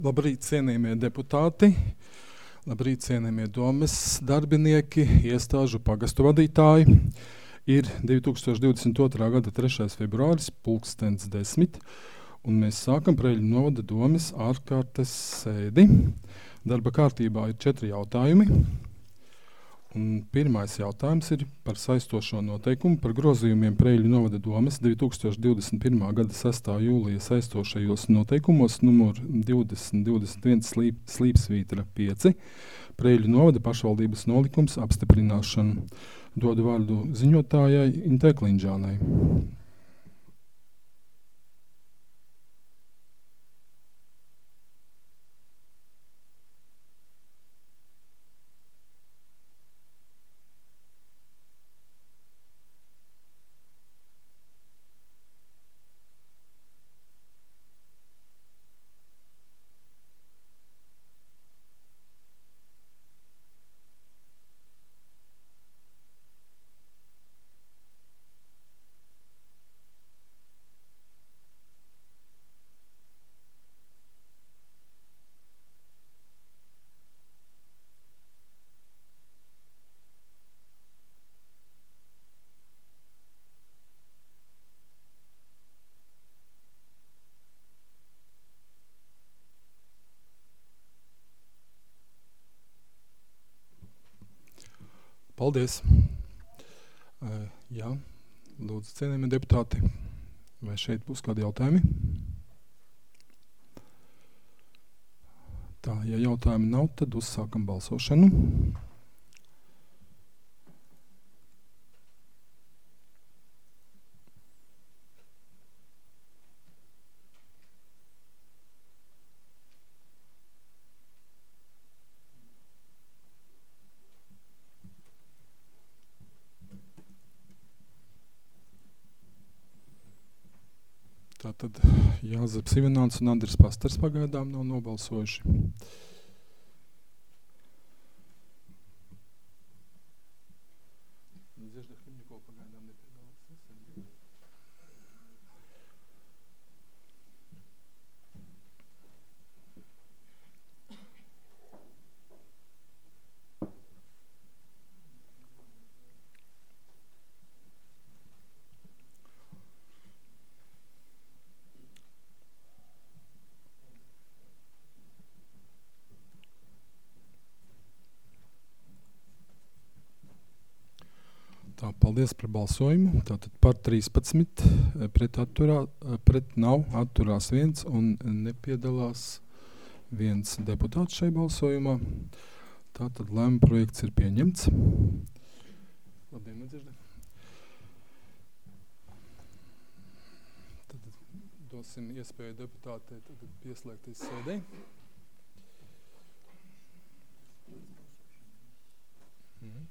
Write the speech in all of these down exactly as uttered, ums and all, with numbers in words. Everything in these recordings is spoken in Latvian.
Labrīt, cienījamie deputāti, labrīt, cienījamie domes darbinieki, iestāžu pagastu vadītāji. Ir divi tūkstoši divdesmit otrā gada trešais februāris, pulkstens desmit, un mēs sākam Preiļu novada domes ārkārtas sēdi. Darba kārtībā ir četri jautājumi. Un pirmais jautājums ir par saistošo noteikumu par grozījumiem Preiļu novada domes divi tūkstoši divdesmit pirmā gada sestā jūlija saistošajos noteikumos numur divdesmit divdesmit viens slīp, slīpsvītra pieci Preiļu novada pašvaldības nolikums apstiprināšanu. Dodu vārdu ziņotājai Intei Klinžānai. Paldies. Uh, jā, lūdzu, cienījamie deputāti, vai šeit būs kādi jautājumi? Tā, ja jautājumi nav, tad uzsākam balsošanu. Tātad Jāzeps Ivināns un Andris Pastars pagaidām nav nobalsojuši. Tā, paldies par balsojumu. Tātad par trīspadsmit, pret, atturā, pret nav, atturās viens un nepiedalās viens deputāts šai balsojumā. Tātad lēmuma projekts ir pieņemts. Labdien, nedzirdi. Tad dosim iespēju deputātei pieslēgties sēdei. Mhm.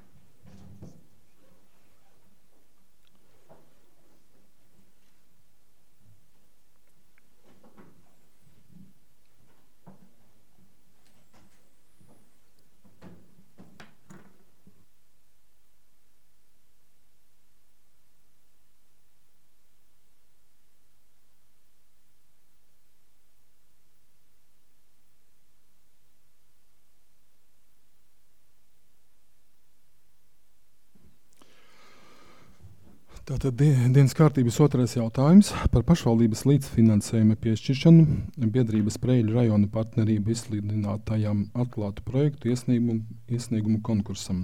Tātad dienas kārtības otrais jautājums par pašvaldības līdzfinansējuma piešķiršanu biedrības Preiļu rajona partnerību izsludinātajām atklātu projektu iesniegumu, iesniegumu konkursam.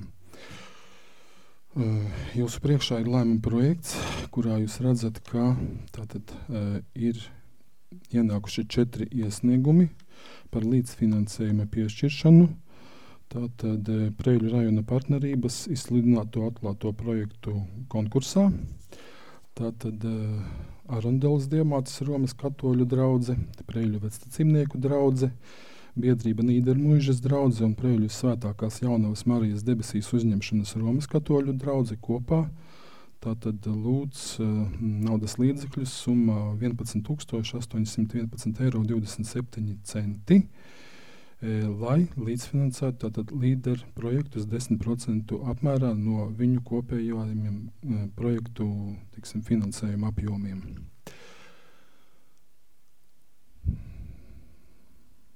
Jūsu priekšā ir lēmuma projekts, kurā jūs redzat, ka tātad ir ienākuši četri iesniegumi par līdzfinansējuma piešķiršanu. Tātad Preiļu rajona partnerības izsludināto atklāto projektu konkursā. Tātad Arondeles Diemātes Romas katoļu draudze, Preiļu vectecimnieku draudze, biedrība Nīdermuižas draudze un Preiļu svētākās Jaunavas Marijas debesīs uzņemšanas Romas katoļu draudze kopā. Tātad lūdz naudas līdzekļus summā vienpadsmit tūkstoši astoņi simti vienpadsmit eiro divdesmit septiņi centi. Lai līdzfinansētu tātad līderu projektus desmit procentu apmērā no viņu kopējiem projektu, tiksim, finansējuma apjomiem.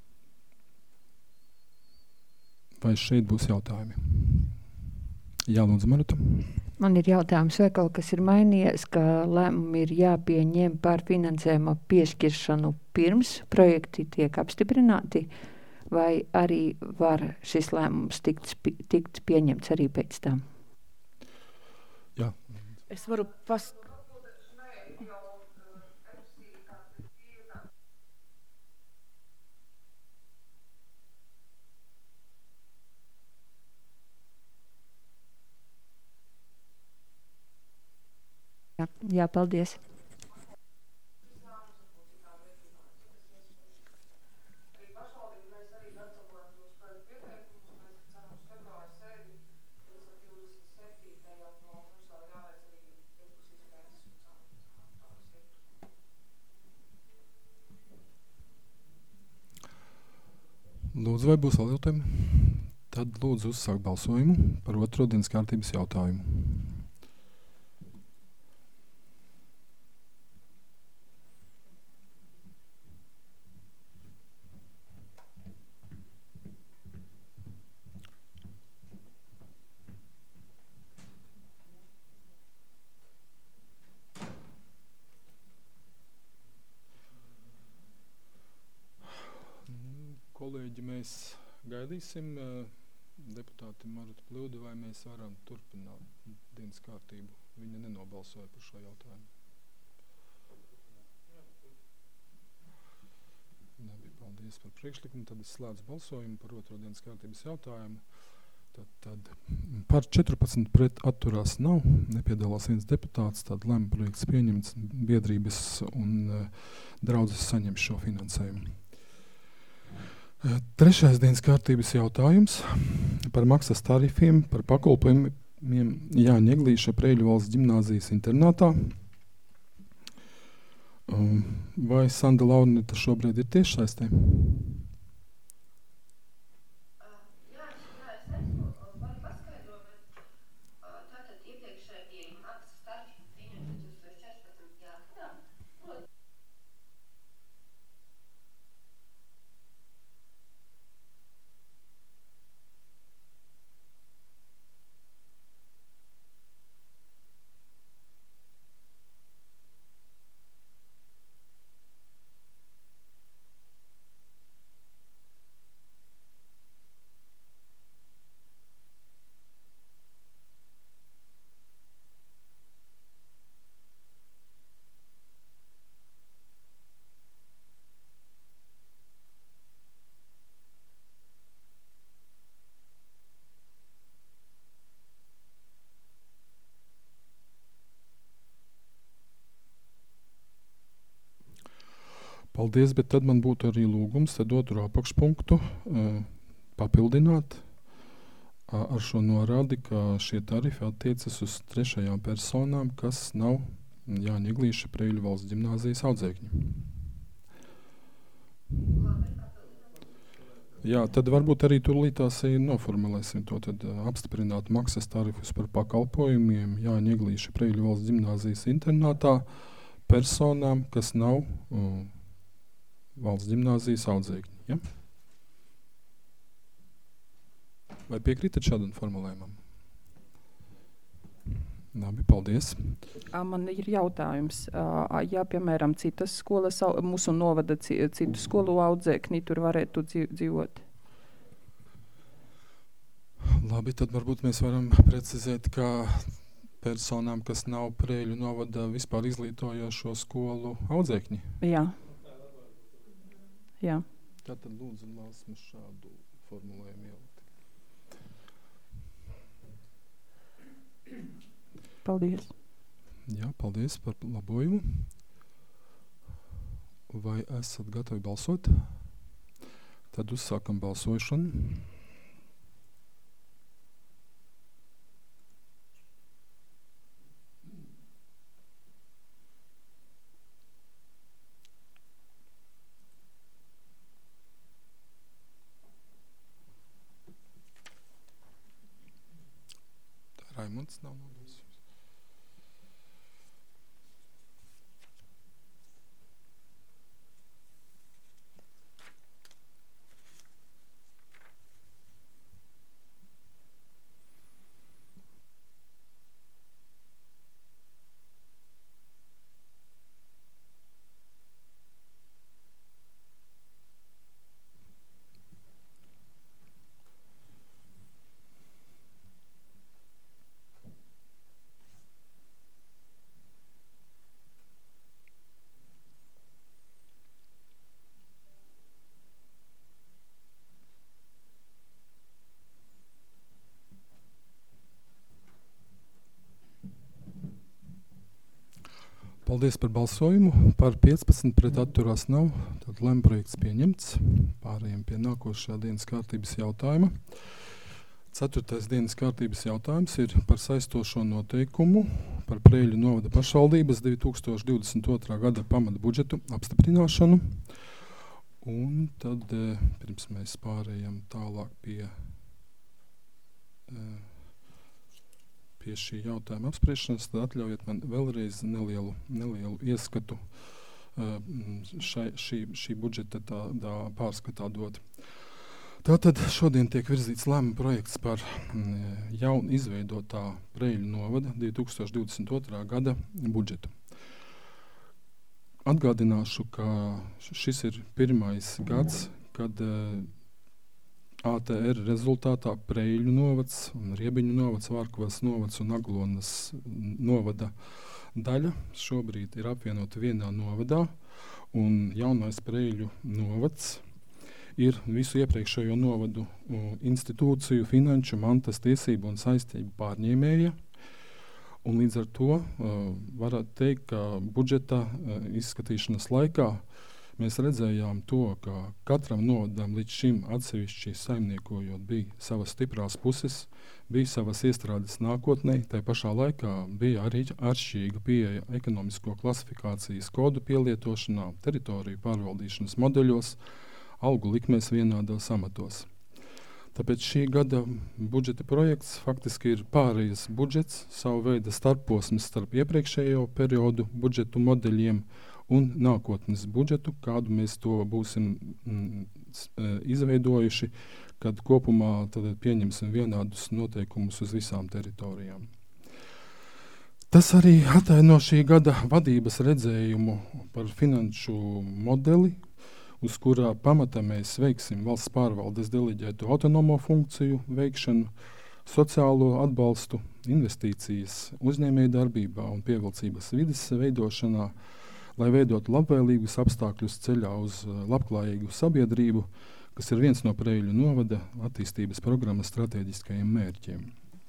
vai šeit būs jautājumi? Jā, lūdzu, Maruta. Man ir jautājums, vai kaut kas ir mainījies, ka lēmumi ir jāpieņem par finansējuma piešķiršanu pirms projekti tiek apstiprināti, vai arī var šis lēmums tikt, tikt pieņemts arī pēc tam? Jā. Es varu pas... Jā, jā, paldies. Lūdzu, vai būs vēl jautājumi? Tad lūdzu uzsākt balsojumu par otro dienas kārtības jautājumu. Kolēģi, mēs gaidīsim deputāti Marutu Pļudu, vai mēs varam turpināt dienas kārtību. Viņa nenobalsoja par šo jautājumu. Labi, paldies par priekšlikumu. Tad es slēdzu balsojumu par otro dienas kārtības jautājumu. Tad, tad par četrpadsmit pret atturās nav, nepiedalās viens deputāts, tad lēma projekts pieņemts, biedrības un uh, draudzes saņem šo finansējumu. Trešais dienas kārtības jautājums par maksas tarifiem, par pakalpojumiem Jāņa Eglīša Preiļu valsts ģimnāzijas internātā. Vai Sanda Launita šobrīd ir tiešsaistē? Paldies, bet tad man būtu arī lūgums tad otro apakšpunktu uh, papildināt uh, ar šo norādi, ka šie tarifi attiecas uz trešajām personām, kas nav Jāņa Eglīša Preiļu valsts ģimnāzijas audzēkņi. Jā, tad varbūt arī turlītās noformulēsim to, tad uh, apstiprināt maksas tarifus par pakalpojumiem Jāņa Eglīša Preiļu valsts ģimnāzijas internātā personām, kas nav uh, valsts ģimnāzijas audzēkņi. Ja? Vai piekrītat šādam formulējumam? Labi, paldies. Man ir jautājums. Ja, piemēram, citas skolas, mūsu novada citu skolu audzēkņi tur varētu dzīvot? Labi, tad varbūt mēs varam precizēt, ka personām, kas nav Preiļu novada vispār izglītojošo skolu audzēkņi? Jā. Jā. Tātad lūdzu lāsmu šādu formulējumu ielikt. Paldies. Jā, paldies par labojumu. Vai esat gatavi balsot? Tad uzsākam balsošanu. Raimunds nav nobalsojis. Paldies par balsojumu. Par piecpadsmit pret atturās nav. Tad lemprojekts pieņemts. Pārējiem pie nākošā dienas kārtības jautājuma. Ceturtais dienas kārtības jautājums ir par saistošo noteikumu par Preiļu novada pašvaldības divi tūkstoši divdesmit otrā gada pamata budžetu apstiprināšanu. Un tad, pirms mēs pārējām tālāk pie, pie šī jautājuma apspriešanas, tad atļaujiet man vēlreiz nelielu, nelielu ieskatu šai, šī, šī budžeta tā, tā pārskatā dot. Tātad šodien tiek virzīts lēmuma projekts par jaunu izveidotā Preiļu novada divi tūkstoši divdesmit otrā gada budžetu. Atgādināšu, ka šis ir pirmais gads, kad uh, A T R rezultātā Preiļu novads, Riebiņu novads, Vārkuvas novads un Aglonas novada daļa šobrīd ir apvienota vienā novadā, un jaunais Preiļu novads ir visu iepriekšējo novadu uh, institūciju, finanšu, mantas, tiesību un saistību pārņēmēja. Un līdz ar to uh, varētu teikt, ka budžeta uh, izskatīšanas laikā mēs redzējām to, ka katram novadam līdz šim atsevišķi saimniekojot bija savas stiprās puses, bija savas iestrādes nākotnē, tai pašā laikā bija arī atšķirīga pieeja ekonomisko klasifikācijas kodu pielietošanā, teritoriju pārvaldīšanas modeļos, algu likmēs vienādos amatos. Tāpēc šī gada budžeta projekts faktiski ir pārējas budžets, savu veidu starposms starp iepriekšējo periodu budžetu modeļiem un nākotnes budžetu, kādu mēs to būsim mm, izveidojuši, kad kopumā tad pieņemsim vienādus noteikumus uz visām teritorijām. Tas arī ataino šī gada vadības redzējumu par finanšu modeli, uz kurā pamatā mēs veiksim valsts pārvaldes deleģētu autonomo funkciju veikšanu, sociālo atbalstu, investīcijas uzņēmēju darbībā un pievilcības vides veidošanā, lai veidotu labvēlīgus apstākļus ceļā uz labklājīgu sabiedrību, kas ir viens no Preiļu novada attīstības programmas stratēģiskajiem mērķiem.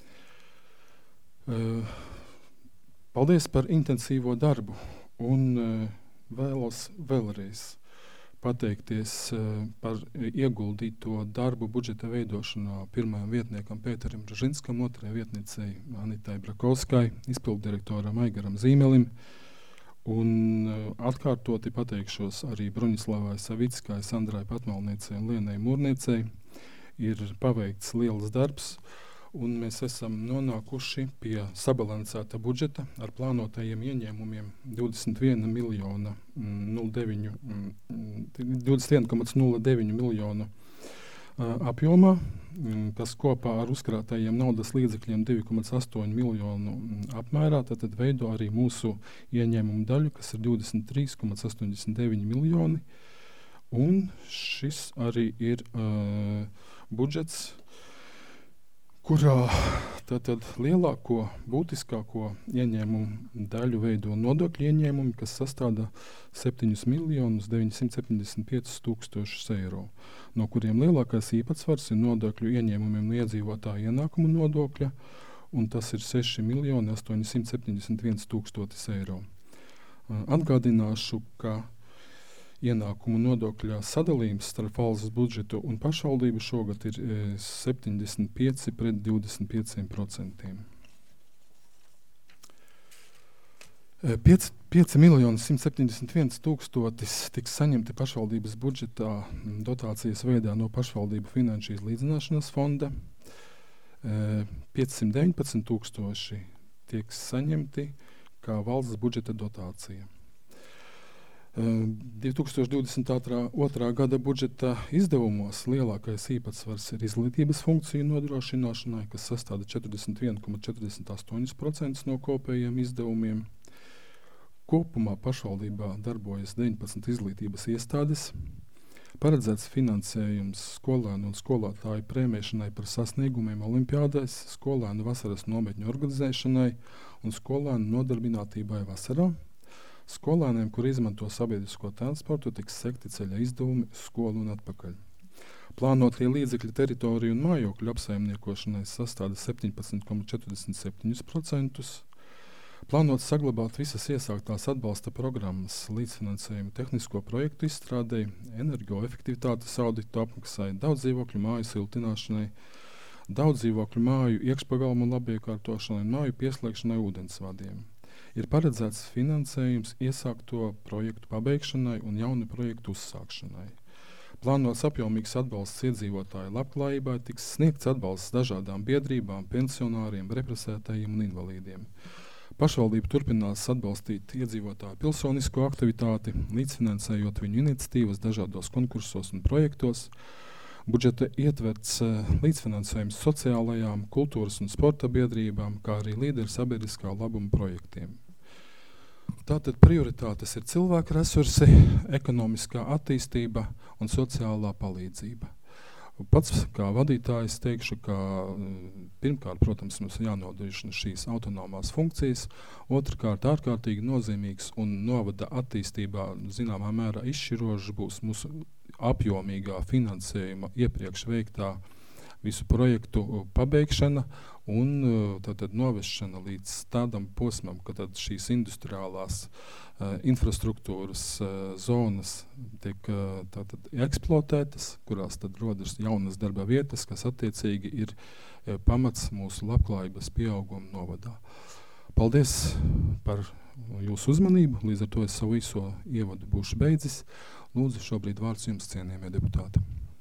Uh, paldies par intensīvo darbu un uh, vēlos vēlreiz pateikties uh, par ieguldīto darbu budžeta veidošanā pirmajam vietniekam Pēterim Bržinskam, otrajai vietniecei Anitai Brakovskai, izpilddirektoram Aigaram Zīmelim, un uh, atkārtoti pateikšos arī Bruņislavai Savickai, Sandrai Patmalniecei un Lienai Mūrniecei. Ir paveikts liels darbs, un mēs esam nonākuši pie sabalansēta budžeta ar plānotajiem ieņēmumiem divdesmit viena miljona nulle deviņi, divdesmit viens komats nulle deviņi miljonu uh, apjomā, m, kas kopā ar uzkrātajiem naudas līdzekļiem divi komats astoņi miljonu apmērā, tad veido arī mūsu ieņēmumu daļu, kas ir divdesmit trīs komats astoņdesmit deviņi miljoni, un šis arī ir uh, budžets, kurā tātad lielāko, būtiskāko ieņēmumu daļu veido nodokļu ieņēmumi, kas sastāda septiņus miljonus deviņsimt septiņdesmit piecus tūkstošus eiro, no kuriem lielākais īpatsvars ir nodokļu ieņēmumiem no iedzīvotāja ienākumu nodokļa, un tas ir seši miljoni astoņsimt septiņdesmit viens tūkstotis eiro. Atgādināšu, ka ienākumu nodokļa sadalījums starp valsts budžetu un pašvaldību šogad ir e, septiņdesmit pieci pret divdesmit pieci procenti. E, pieci miljoni simt septiņdesmit viens tūkstotis tiks saņemti pašvaldības budžetā dotācijas veidā no pašvaldību finanšu izlīdzināšanas fonda. E, piecsimt deviņpadsmit tūkstoši tiek saņemti kā valsts budžeta dotācija. divi tūkstoši divdesmit otrā gada budžeta izdevumos lielākais īpatsvars ir izglītības funkciju nodrošināšanai, kas sastāda četrdesmit viens komats četrdesmit astoņi procenti no kopējiem izdevumiem. Kopumā pašvaldībā darbojas deviņpadsmit izglītības iestādes. Paredzēts finansējums skolēnu un skolotāju prēmēšanai par sasniegumiem olimpiādēs, skolēnu vasaras nometņu organizēšanai un skolēnu nodarbinātībai vasarā. Skolēniem, kuri izmanto sabiedrisko transportu, tiks sekti ceļa izdevumi uz skolu un atpakaļ. Plānotie līdzekļi teritoriju un mājokļu apsaimniekošanai sastāda septiņpadsmit komats četrdesmit septiņi procenti. Plānots saglabāt visas iesāktās atbalsta programmas līdzfinansējumu tehnisko projektu izstrādei, energoefektivitātes auditu apmaksai, daudz dzīvokļu māju siltināšanai, daudz dzīvokļu māju iekšpagalmu labiekārtošanai un māju pieslēgšanai ūdensvadiem. Ir paredzēts finansējums iesākto projektu pabeigšanai un jaunu projektu uzsākšanai. Plānots apjomīgs atbalsts iedzīvotāju labklājībai, tiks sniegts atbalsts dažādām biedrībām, pensionāriem, represētajiem un invalīdiem. Pašvaldība turpinās atbalstīt iedzīvotāju pilsonisko aktivitāti, līdzfinansējot viņu iniciatīvas dažādos konkursos un projektos. Budžeta ietverts līdzfinansējums sociālajām, kultūras un sporta biedrībām, kā arī līderu sabiedriskā labuma projektiem. Tātad prioritātes ir cilvēku resursi, ekonomiskā attīstība un sociālā palīdzība. Pats kā vadītājs teikšu, ka pirmkārt, protams, mums jānodrošina šīs autonomās funkcijas, otrkārt ārkārtīgi nozīmīgs un novada attīstībā zināmā mērā izšķirošs būs mūsu apjomīgā finansējuma iepriekš veiktā visu projektu pabeigšana un tātad novešana līdz tādam posmam, ka tad šīs industriālās uh, infrastruktūras uh, zonas tiek uh, tātad eksploatētas, kurās tad rodas jaunas darba vietas, kas attiecīgi ir uh, pamats mūsu labklājības pieauguma novadā. Paldies par jūsu uzmanību, līdz ar to es savu īso ievadu būšu beidzis. Lūdzu, šobrīd vārds jums, cienījamie deputāti.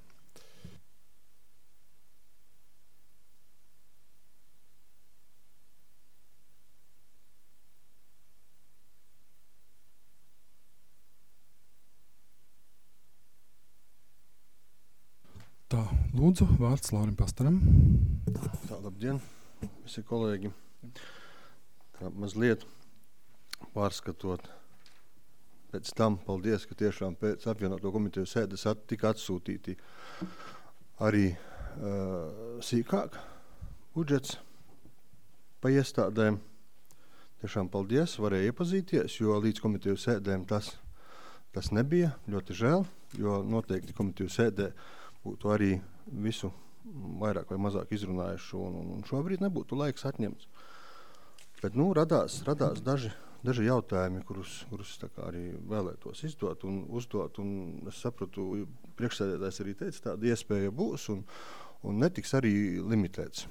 Tā, lūdzu, vārds Laurim Pastaram. Tā, labdien, visi kolēģi. Tā, mazliet pārskatot pēc tam, paldies, ka tiešām pēc apvienoto komiteju sēdes at, tika atsūtīti arī uh, sīkāk budžets pa iestādēm. Tiešām paldies, varēja iepazīties, jo līdz komiteju sēdēm tas, tas nebija, ļoti žēl, jo noteikti komiteju sēdē būtu arī visu vairāk vai mazāk izrunājuši, un, un šobrīd nebūtu laiks atņemts. Bet, nu, radās, radās daži, daži jautājumi, kurus, kurus tā kā arī vēlētos izdot un uzdot, un es sapratu, priekšsēdētājs arī teica, tāda iespēja būs, un, un netiks arī limitēts.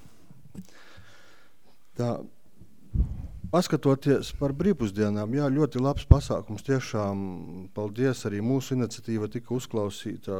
Tā, paskatoties par brīvpusdienām, jā, ļoti labs pasākums, tiešām paldies, arī mūsu iniciatīva tika uzklausīta.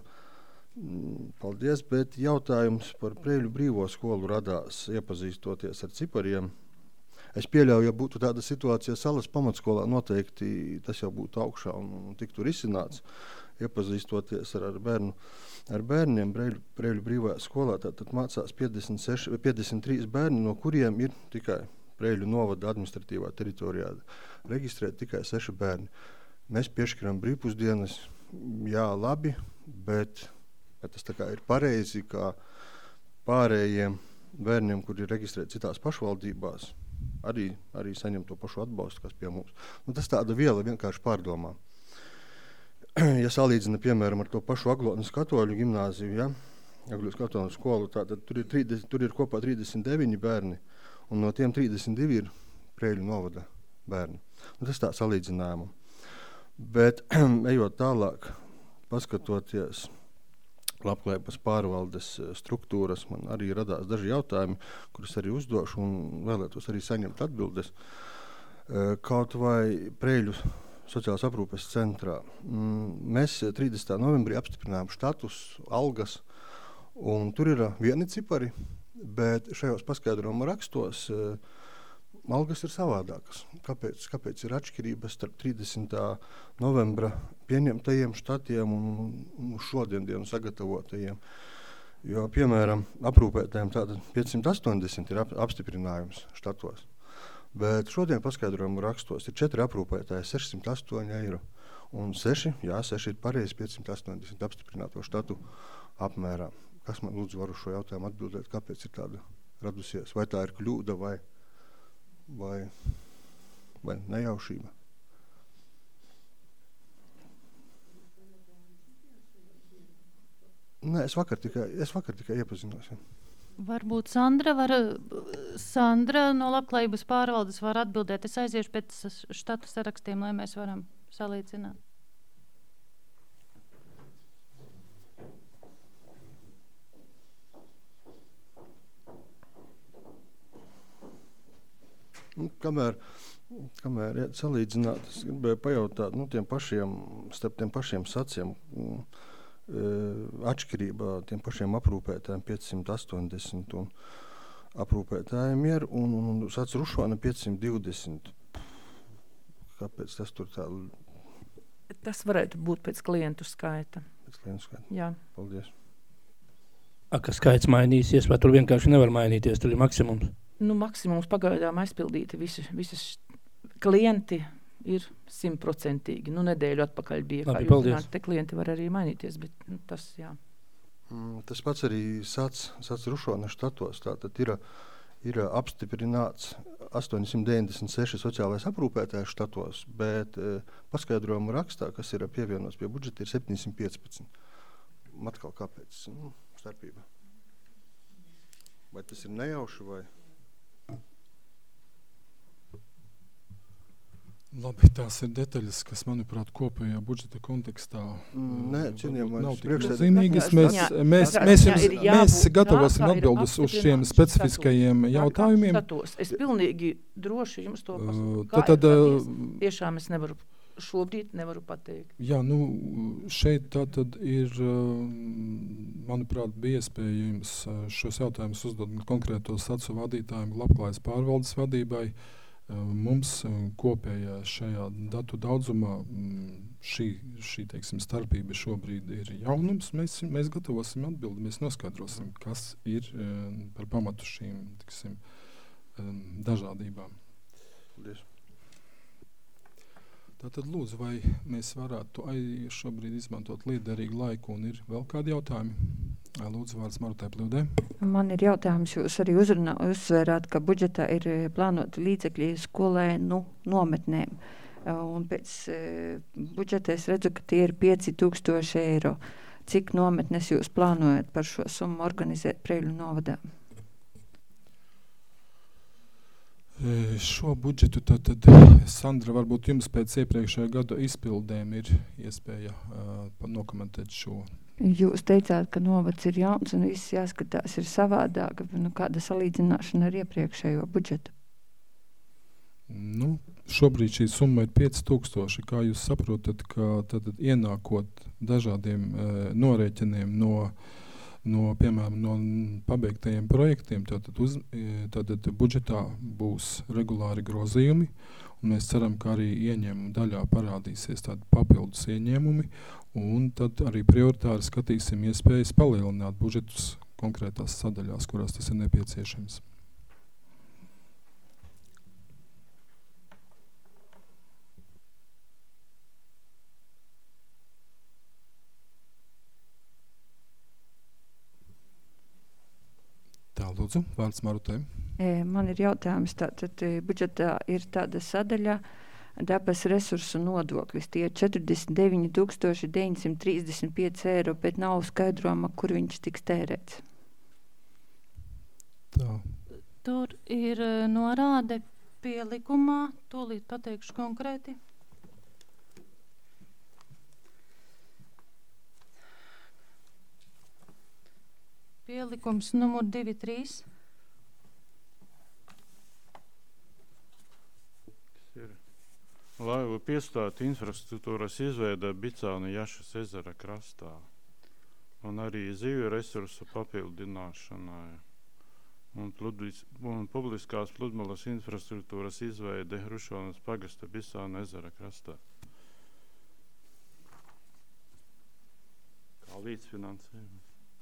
Paldies, bet jautājums par Preiļu brīvo skolu radās iepazīstoties ar cipariem. Es pieļauju, ja būtu tāda situācija Salas pamatskolā, noteikti tas jau būtu augšā un, un tiktu risināts. Iepazīstoties ar, ar, bērnu, ar bērniem Preiļu, Preiļu brīvajā skolā, tātad mācās piecdesmit seši, piecdesmit trīs bērni, no kuriem ir tikai Preiļu novada administratīvā teritorijā reģistrēt tikai seši bērni. Mēs piešķiram brīvpusdienas, jā, labi, bet tas tā kā ir pareizi, kā pārējiem bērniem, kuri ir reģistrēti citās pašvaldībās, arī, arī saņem to pašu atbalstu, kas pie mums. Nu, tas tāda viela vienkārši pārdomā. Ja salīdzina, piemēram, ar to pašu Aglotnes katoļu gimnāziju, ja? Aglotnes katoļu skolu, tātad tur ir, trīsdesmit, tur ir kopā trīsdesmit deviņi bērni, un no tiem trīsdesmit divi ir Preiļu novada bērni. Nu, tas tā salīdzinājuma. Bet, ejot tālāk, paskatoties labklājības pārvaldes struktūras, man arī radās daži jautājumi, kurus arī uzdošu un vēlētos arī saņemt atbildes. Kaut vai Preiļu sociālās aprūpes centrā. Mēs trīsdesmitā novembrī apstiprinājām štatus, algas, un tur ir vieni cipari, bet šajos paskaidrojuma rakstos algas ir savādākas. Kāpēc, kāpēc ir atšķirības starp trīsdesmitā novembra pieņemtajiem štatiem un šodien dienu sagatavotajiem? Jo, piemēram, aprūpētājiem tātad piecsimt astoņdesmit ir ap, apstiprinājums štatos, bet šodien paskaidrojumu rakstos ir četri aprūpētāji, sešsimt astoņi eiro. Un seši, jā, seši ir pareizi piecsimt astoņdesmit apstiprināto štatu apmērā. Kas man lūdzu varu šo jautājumu atbildēt, kāpēc ir tāda radusies? Vai tā ir kļūda vai vai, vai nejaušība. Nē, es vakar tikai, es vakar tikai iepazinos. Ja. Varbūt Sandra, var, Sandra no labklājības pārvaldes var atbildēt. Es aiziešu pēc štatu sarakstiem, lai mēs varam salīdzināt. Nu, kamēr, kamēr ja, salīdzināt, es gribēju pajautāt, nu, tiem pašiem, starp tiem pašiem saciem, atšķirībā tiem pašiem aprūpētājiem piecsimt astoņdesmit un aprūpētājiem ir un, un, un sac Rušvana piecsimt divdesmit. Kāpēc tas tur tā? Tas varētu būt pēc klientu skaita. Pēc klientu skaita? Jā. Paldies. A, ka skaits mainīsies, vai tur vienkārši nevar mainīties, tur ir maksimums? Nu, maksimums pagaidām aizpildīti visi, visi klienti ir simtprocentīgi. Nu, nedēļu atpakaļ bija, Labi, kā jūs zināt, te klienti var arī mainīties, bet nu, tas, jā. Mm, tas pats arī sac, sac Rušvana štatos, tātad ir, ir apstiprināts astoņsimt deviņdesmit seši sociālais aprūpētājs štatos, bet e, paskaidrojumu rakstā, kas ir pievienots pie budžeta, ir septiņsimt piecpadsmit. Atkal kāpēc? Nu, starpība. Vai tas ir nejauši vai... Labi, tās ir detaļas, kas, manuprāt, kopējā budžeta kontekstā Nē, cienījamais nav tik priekšsēdētājs. nozīmīgas. Mēs, Jā, mēs, jā, mēs, jā, jums, ir jābūt- mēs gatavosim jā, tā ir atbildes uz šiem apstiprināts specifiskajiem status. jautājumiem. Status. Es pilnīgi droši jums to Uh, pasaku. tad- tad, uh, Tiešām es nevaru šobrīd nevaru pateikt. Jā, nu, šeit tā tad ir, manuprāt, bija iespējams šos jautājumus uzdot konkrētos sacu vadītājiem, labklājas pārvaldes vadībai. Mums kopējā šajā datu daudzumā šī, šī teiksim, starpība šobrīd ir jaunums. Mēs, mēs gatavosim atbildi, mēs noskaidrosim, kas ir par pamatu šīm, teiksim, dažādībām. Paldies. Tātad lūdzu, vai mēs varētu šobrīd izmantot liederīgu laiku un ir vēl kādi jautājumi? Lūdzu, vārds Marutai Pļūdē. Man ir jautājums, jūs arī uzrunā, uzsvērāt, ka budžetā ir plānoti līdzekļi skolēnu nometnēm. Un pēc budžeta es redzu, ka tie ir pieci tūkstoši eiro. Cik nometnes jūs plānojat par šo summu organizēt Preiļu novadā? Šo budžetu tātad, Sandra, varbūt jums pēc iepriekšējā gada izpildēm ir iespēja uh, nokomentēt šo. Jūs teicāt, ka novads ir jauns un viss jāskatās ir savādāk, nu, kāda salīdzināšana ar iepriekšējo budžetu? Nu, šobrīd šī summa ir pieci tūkstoši. Kā jūs saprotat, ka tātad ienākot dažādiem uh, norēķiniem no No, piemēram, no pabeigtajiem projektiem, tātad, uz, tātad budžetā būs regulāri grozījumi, un mēs ceram, ka arī ieņēmumu daļā parādīsies tādi papildus ieņēmumi, un tad arī prioritāri skatīsim iespējas palielināt budžetus konkrētās sadaļās, kurās tas ir nepieciešams. Tā, lūdzu, vārds Marutai. E, man ir jautājums, tātad budžetā ir tāda sadaļa dabas resursu nodoklis. Tie ir četrdesmit deviņi tūkstoši deviņsimt trīsdesmit pieci eiro, bet nav skaidrojama, kur viņš tiks tērēts. Tā. Tur ir norāde pielikumā, tūlīt pateikšu konkrēti. Pielikums numur divi trīs. Laivu piestātu infrastruktūras izveida Bicāna Jašas ezera krastā un arī zivju resursu papildināšanai un, pludis, un publiskās pludmales infrastruktūras izveide Hrušonas pagasta Bicāna ezera krastā. Kā līdzfinansējums.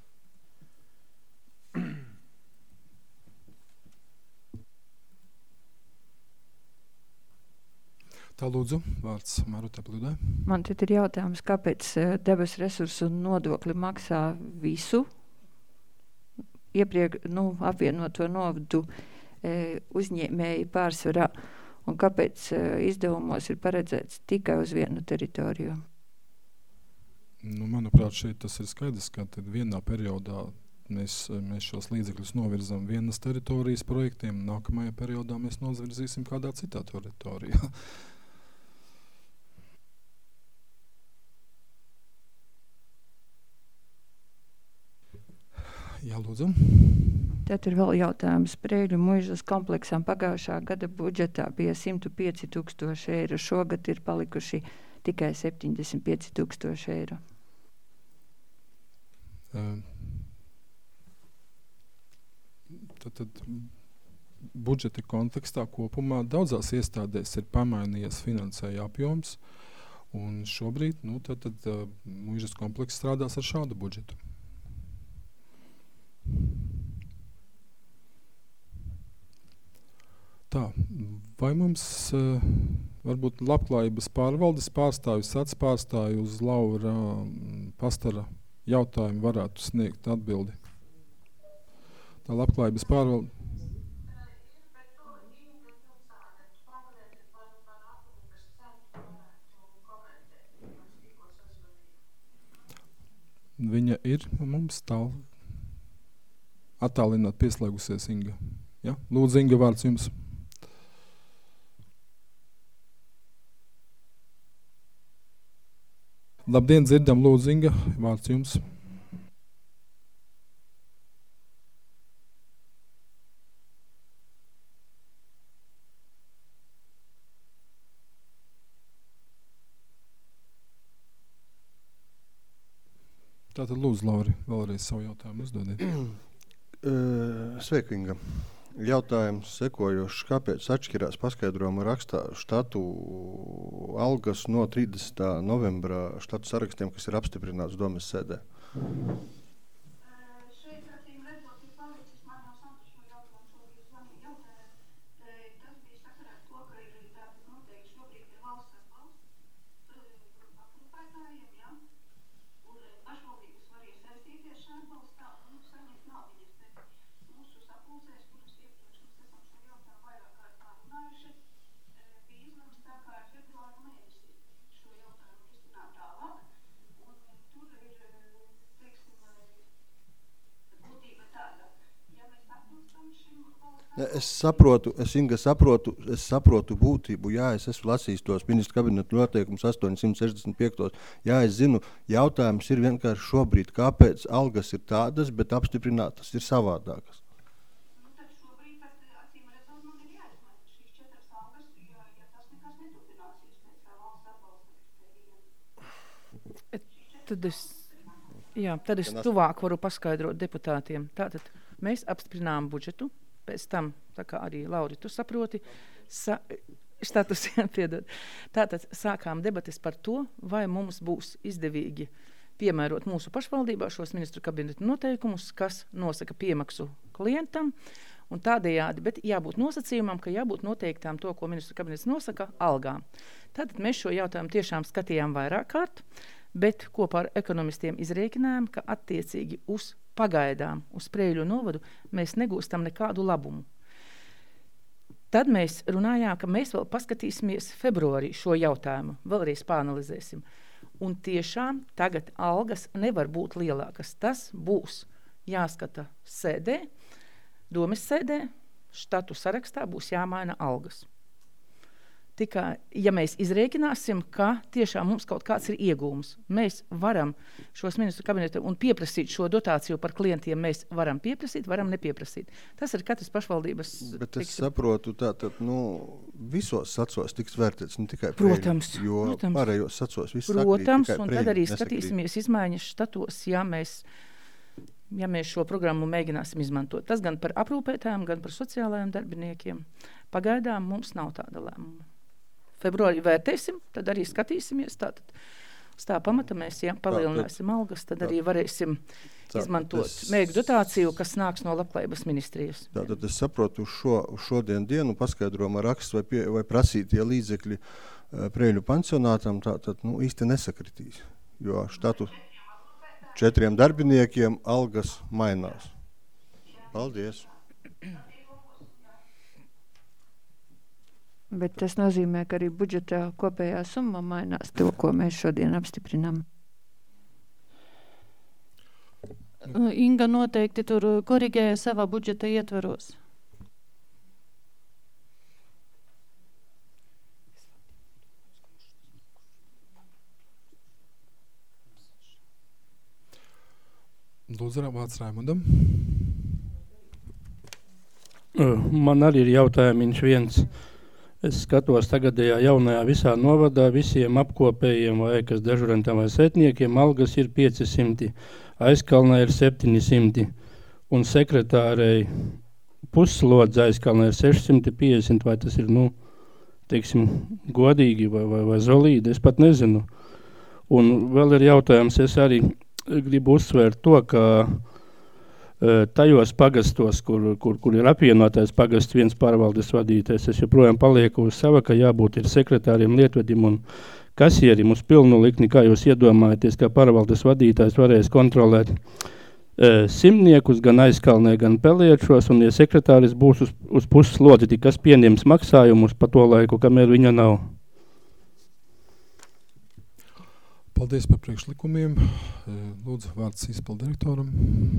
Tā lūdzu, vārds Marutai Pļūdē. Man tad ir jautājums, kāpēc dabas resursu nodokli maksā visu iepriek, nu, apvienoto novadu e, uzņēmēji pārsvarā, un kāpēc e, izdevumos ir paredzēts tikai uz vienu teritoriju? Nu, manuprāt, šeit tas ir skaidrs, ka tad vienā periodā mēs, mēs šos līdzekļus novirzam vienas teritorijas projektiem, nākamajā periodā mēs novirzīsim kādā citā teritorijā. Jā, lūdzu. Tad ir vēl jautājums. Sprēļu muižas kompleksām pagājušā gada budžetā bija simt pieci tūkstoši eiro. Šogad ir palikuši tikai septiņdesmit pieci tūkstoši eiro. Uh, tad, tad budžeta kontekstā kopumā daudzās iestādēs ir pamainījies finansēja apjoms, un šobrīd nu, tad, tad, uh, muižas komplekss strādās ar šādu budžetu. Tā, vai mums uh, varbūt labklājības pārvaldes pārstāvis atspārstāju uz Laura um, Pastara jautājumu varētu sniegt atbildi? Tā labklājības pārvalde. Viņa ir mums tālu attālināt pieslēgusies Inga. Ja? Lūdzu, Inga, vārds jums. Labdien, dzirdam, lūdzu, Inga, vārds jums. Tātad lūdzu, Lauri, vēlreiz savu jautājumu uzdodiet. Sveiki, Inga. Jautājums sekojošs. Kāpēc atšķirās paskaidrojuma rakstā štatu algas no trīsdesmitā novembra štatu sarakstiem, kas ir apstiprināts domes sēdē? Es saprotu, es Inga saprotu, es saprotu būtību, jā, es esmu lasījis tos ministru kabineta noteikumus astoņsimt sešdesmit piektos. Jā, es zinu, jautājums ir vienkārši šobrīd, kāpēc algas ir tādas, bet apstiprinātas ir savādākas. Nu, tad šobrīd, tad, acīm redzot, man ir jāizmaina šīs četras algas, jo, ja tas nekas neturpināsies pēc tā valsts atbalsta kritērijiem. Tad es, jā, tad es tuvāk varu paskaidrot deputātiem. Tātad mēs apstiprinām budžetu. Pēc tam, tā kā arī Lauri, tu saproti, sa, status jāpiedod. Tātad sākām debates par to, vai mums būs izdevīgi piemērot mūsu pašvaldībā šos ministru kabineta noteikumus, kas nosaka piemaksu klientam, un tādējādi, bet jābūt nosacījumam, ka jābūt noteiktām to, ko ministru kabinets nosaka, algām. Tātad mēs šo jautājumu tiešām skatījām vairāk kārt, bet kopā ar ekonomistiem izrēķinājām, ka attiecīgi uz pagaidām uz Sprēļu novadu mēs negūstam nekādu labumu. Tad mēs runājām, ka mēs vēl paskatīsimies februārī šo jautājumu, vēlreiz pāanalizēsim. Un tiešām tagad algas nevar būt lielākas. Tas būs jāskata sēdē, domes sēdē, štatu sarakstā būs jāmaina algas. Tikai, ja mēs izrēķināsim, ka tiešām mums kaut kāds ir iegūms, mēs varam šos ministru kabinetu un pieprasīt šo dotāciju par klientiem, mēs varam pieprasīt, varam nepieprasīt. Tas ir katras pašvaldības... Bet es tiksim, saprotu, tātad, nu, visos sacos tiks vērtēts, ne tikai protams, prēļi, jo protams, pārējos sacos viss protams, sakrīt, un tad arī skatīsimies izmaiņas štatos, ja mēs, ja mēs šo programmu mēģināsim izmantot. Tas gan par aprūpētājiem, gan par sociālajiem darbiniekiem. Pagaidām mums nav tāda lēmuma. Februārī vērtēsim, tad arī skatīsimies. Tātad uz tā pamata mēs ja, palielināsim tā, algas, tad arī varēsim tā, izmantot es, mēģu dotāciju, kas nāks no labklājības ministrijas. Tātad es saprotu šo, šodien dienu paskaidrojuma raksts vai, pie, vai prasītie līdzekļi uh, Prēļu pansionātam, tātad nu, īsti nesakritīs, jo štatu četriem darbiniekiem algas mainās. Paldies! Bet tas nozīmē, ka arī budžetā kopējā summa mainās to, ko mēs šodien apstiprinām. Inga noteikti tur korigēja savā budžeta ietvaros. Lūdzu, vārds Raimundam. Man arī ir jautājumiņš viens. Es skatos tagadējā jaunajā visā novadā visiem apkopējiem vai kas dežurantam vai sētniekiem algas ir pieci simti, Aizkalnā ir septiņi simti un sekretārei pusslodze Aizkalnā ir seši simti piecdesmit, vai tas ir, nu, teiksim, godīgi vai, vai, vai zolīdi, es pat nezinu. Un vēl ir jautājums, es arī gribu uzsvērt to, ka tajos pagastos, kur, kur, kur ir apvienotais pagasts viens pārvaldes vadītājs, es joprojām palieku uz sava, ka jābūt ir sekretāriem, lietvedim un kasierim uz pilnu likni, kā jūs iedomājaties, ka pārvaldes vadītājs varēs kontrolēt e, simtniekus gan Aizkalnē, gan Peliečos, un ja sekretāris būs uz, uz pusslodzi, tik kas pieņems maksājumus pa to laiku, kamēr viņa nav. Paldies par priekšlikumiem. Lūdzu, vārds izpildirektoram.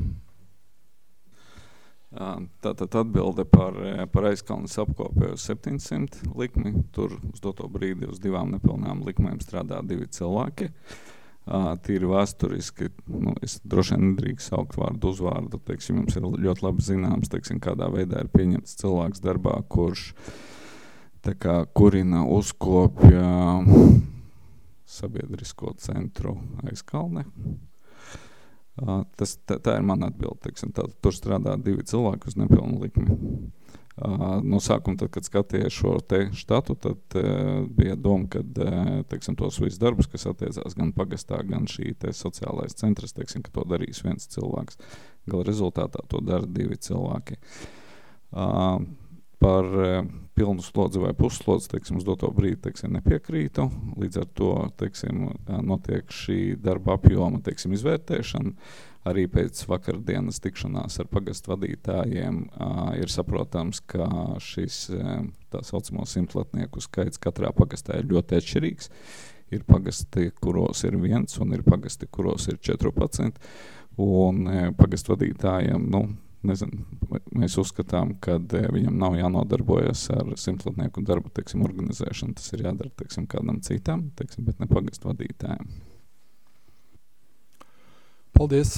Tātad atbilde par, par Aizkalnes apkopēju septiņsimt likmi. Tur uz doto brīdi uz divām nepilnām likmēm strādā divi cilvēki. Tīri vēsturiski, nu, es droši vien nedrīkst saukt vārdu uzvārdu, teiksim, jums ir ļoti labi zināms, teiksim, kādā veidā ir pieņemts cilvēks darbā, kurš tā kā kurina uzkopja sabiedrisko centru Aizkalne. Uh, tas, tā, tā ir mana atbilde, teiksim, tā, tur strādā divi cilvēki uz nepilnu likmi. Uh, no sākuma, tad, kad skatīju šo te štatu, tad uh, bija doma, kad, uh, teiksim, tos visus darbus, kas attiecās gan pagastā, gan šī te sociālais centrs, teiksim, ka to darīs viens cilvēks. Gala rezultātā to dara divi cilvēki. Uh, par uh, pilnu slodzi vai pusslodzi, teiksim, uz doto brīdi, teiksim, nepiekrītu. Līdz ar to, teiksim, notiek šī darba apjoma, teiksim, izvērtēšana. Arī pēc vakardienas tikšanās ar pagastu vadītājiem uh, ir saprotams, ka šis tā saucamo simtlatnieku skaits katrā pagastā ir ļoti atšķirīgs. Ir pagasti, kuros ir viens, un ir pagasti, kuros ir četrpadsmit. Un uh, pagastu vadītājiem, nu, nezinu, mēs uzskatām, ka viņam nav jānodarbojas ar simtlatnieku darbu, teiksim, organizēšanu. Tas ir jādara, teiksim, kādam citam, teiksim, bet ne pagastu vadītājiem. Paldies.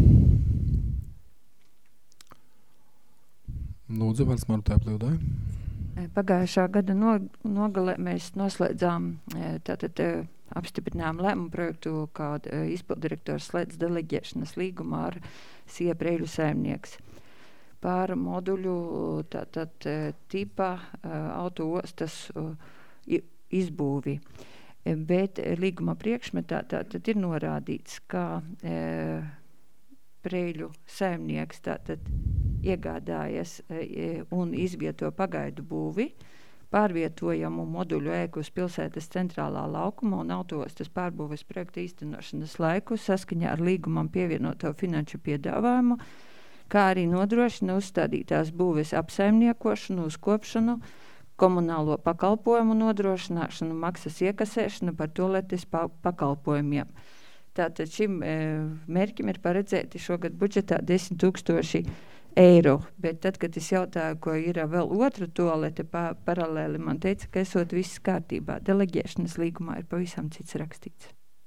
Lūdzu, vārds Marutai Pļūdai. Pagājušā gada no, nogalē mēs noslēdzām, tātad apstiprinām lēmumu projektu, kad izpildirektors slēdz deleģēšanas līgumā ar Sija Preļu saimnieks par moduļu tātad tipa autoostas izbūvi. Bet līguma priekšmetā tātad ir norādīts, ka e, Preļu saimnieks tātad iegādājas e, un izvieto pagaidu būvi, pārvietojamu moduļu ēku uz pilsētas centrālā laukuma un autoostas pārbūves projekta īstenošanas laiku saskaņā ar līgumam pievienoto finanšu piedāvājumu, kā arī nodrošina uzstādītās būves apsaimniekošanu, uzkopšanu, komunālo pakalpojumu nodrošināšanu, maksas iekasēšanu par toaletes pa pakalpojumiem. Tātad šim e, mērķim ir paredzēti šogad budžetā desmit tūkstoši eiro, bet tad, kad es jautāju, ko ir vēl otra toalete pa paralēli, man teica, ka esot viss kārtībā. Deleģēšanas līgumā ir pavisam cits rakstīts.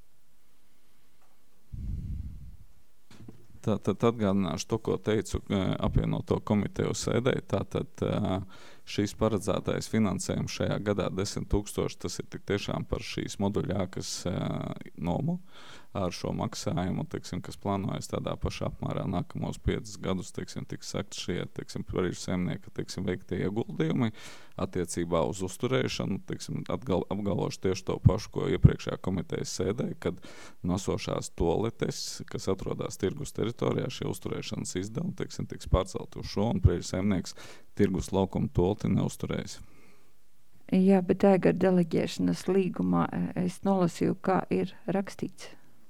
Tātad atgādināšu to, ko teicu apvienoto komiteju sēdē. Tātad šīs paredzētais finansējums šajā gadā desmit tūkstoši, tas ir tik tiešām par šīs moduļākas nomu ar šo maksājumu, teiksim, kas plānojas tādā pašā apmērā nākamos piecus gadus, teiksim, tiks sakt šie, teiksim, Preļu saimnieka, teiksim, veiktie ieguldījumi attiecībā uz uzturēšanu, teiksim, atgal, apgalvošu tieši to pašu, ko iepriekšējā komitejas sēdē, kad nosošās toaletes, kas atrodas tirgus teritorijā, šie uzturēšanas izdevumi, teiksim, tiks pārcelt uz šo, un Preļu saimnieks tirgus laukuma tolti neuzturēs. Jā, bet tagad deleģēšanas līgumā es nolasīju, kā ir rakstīts.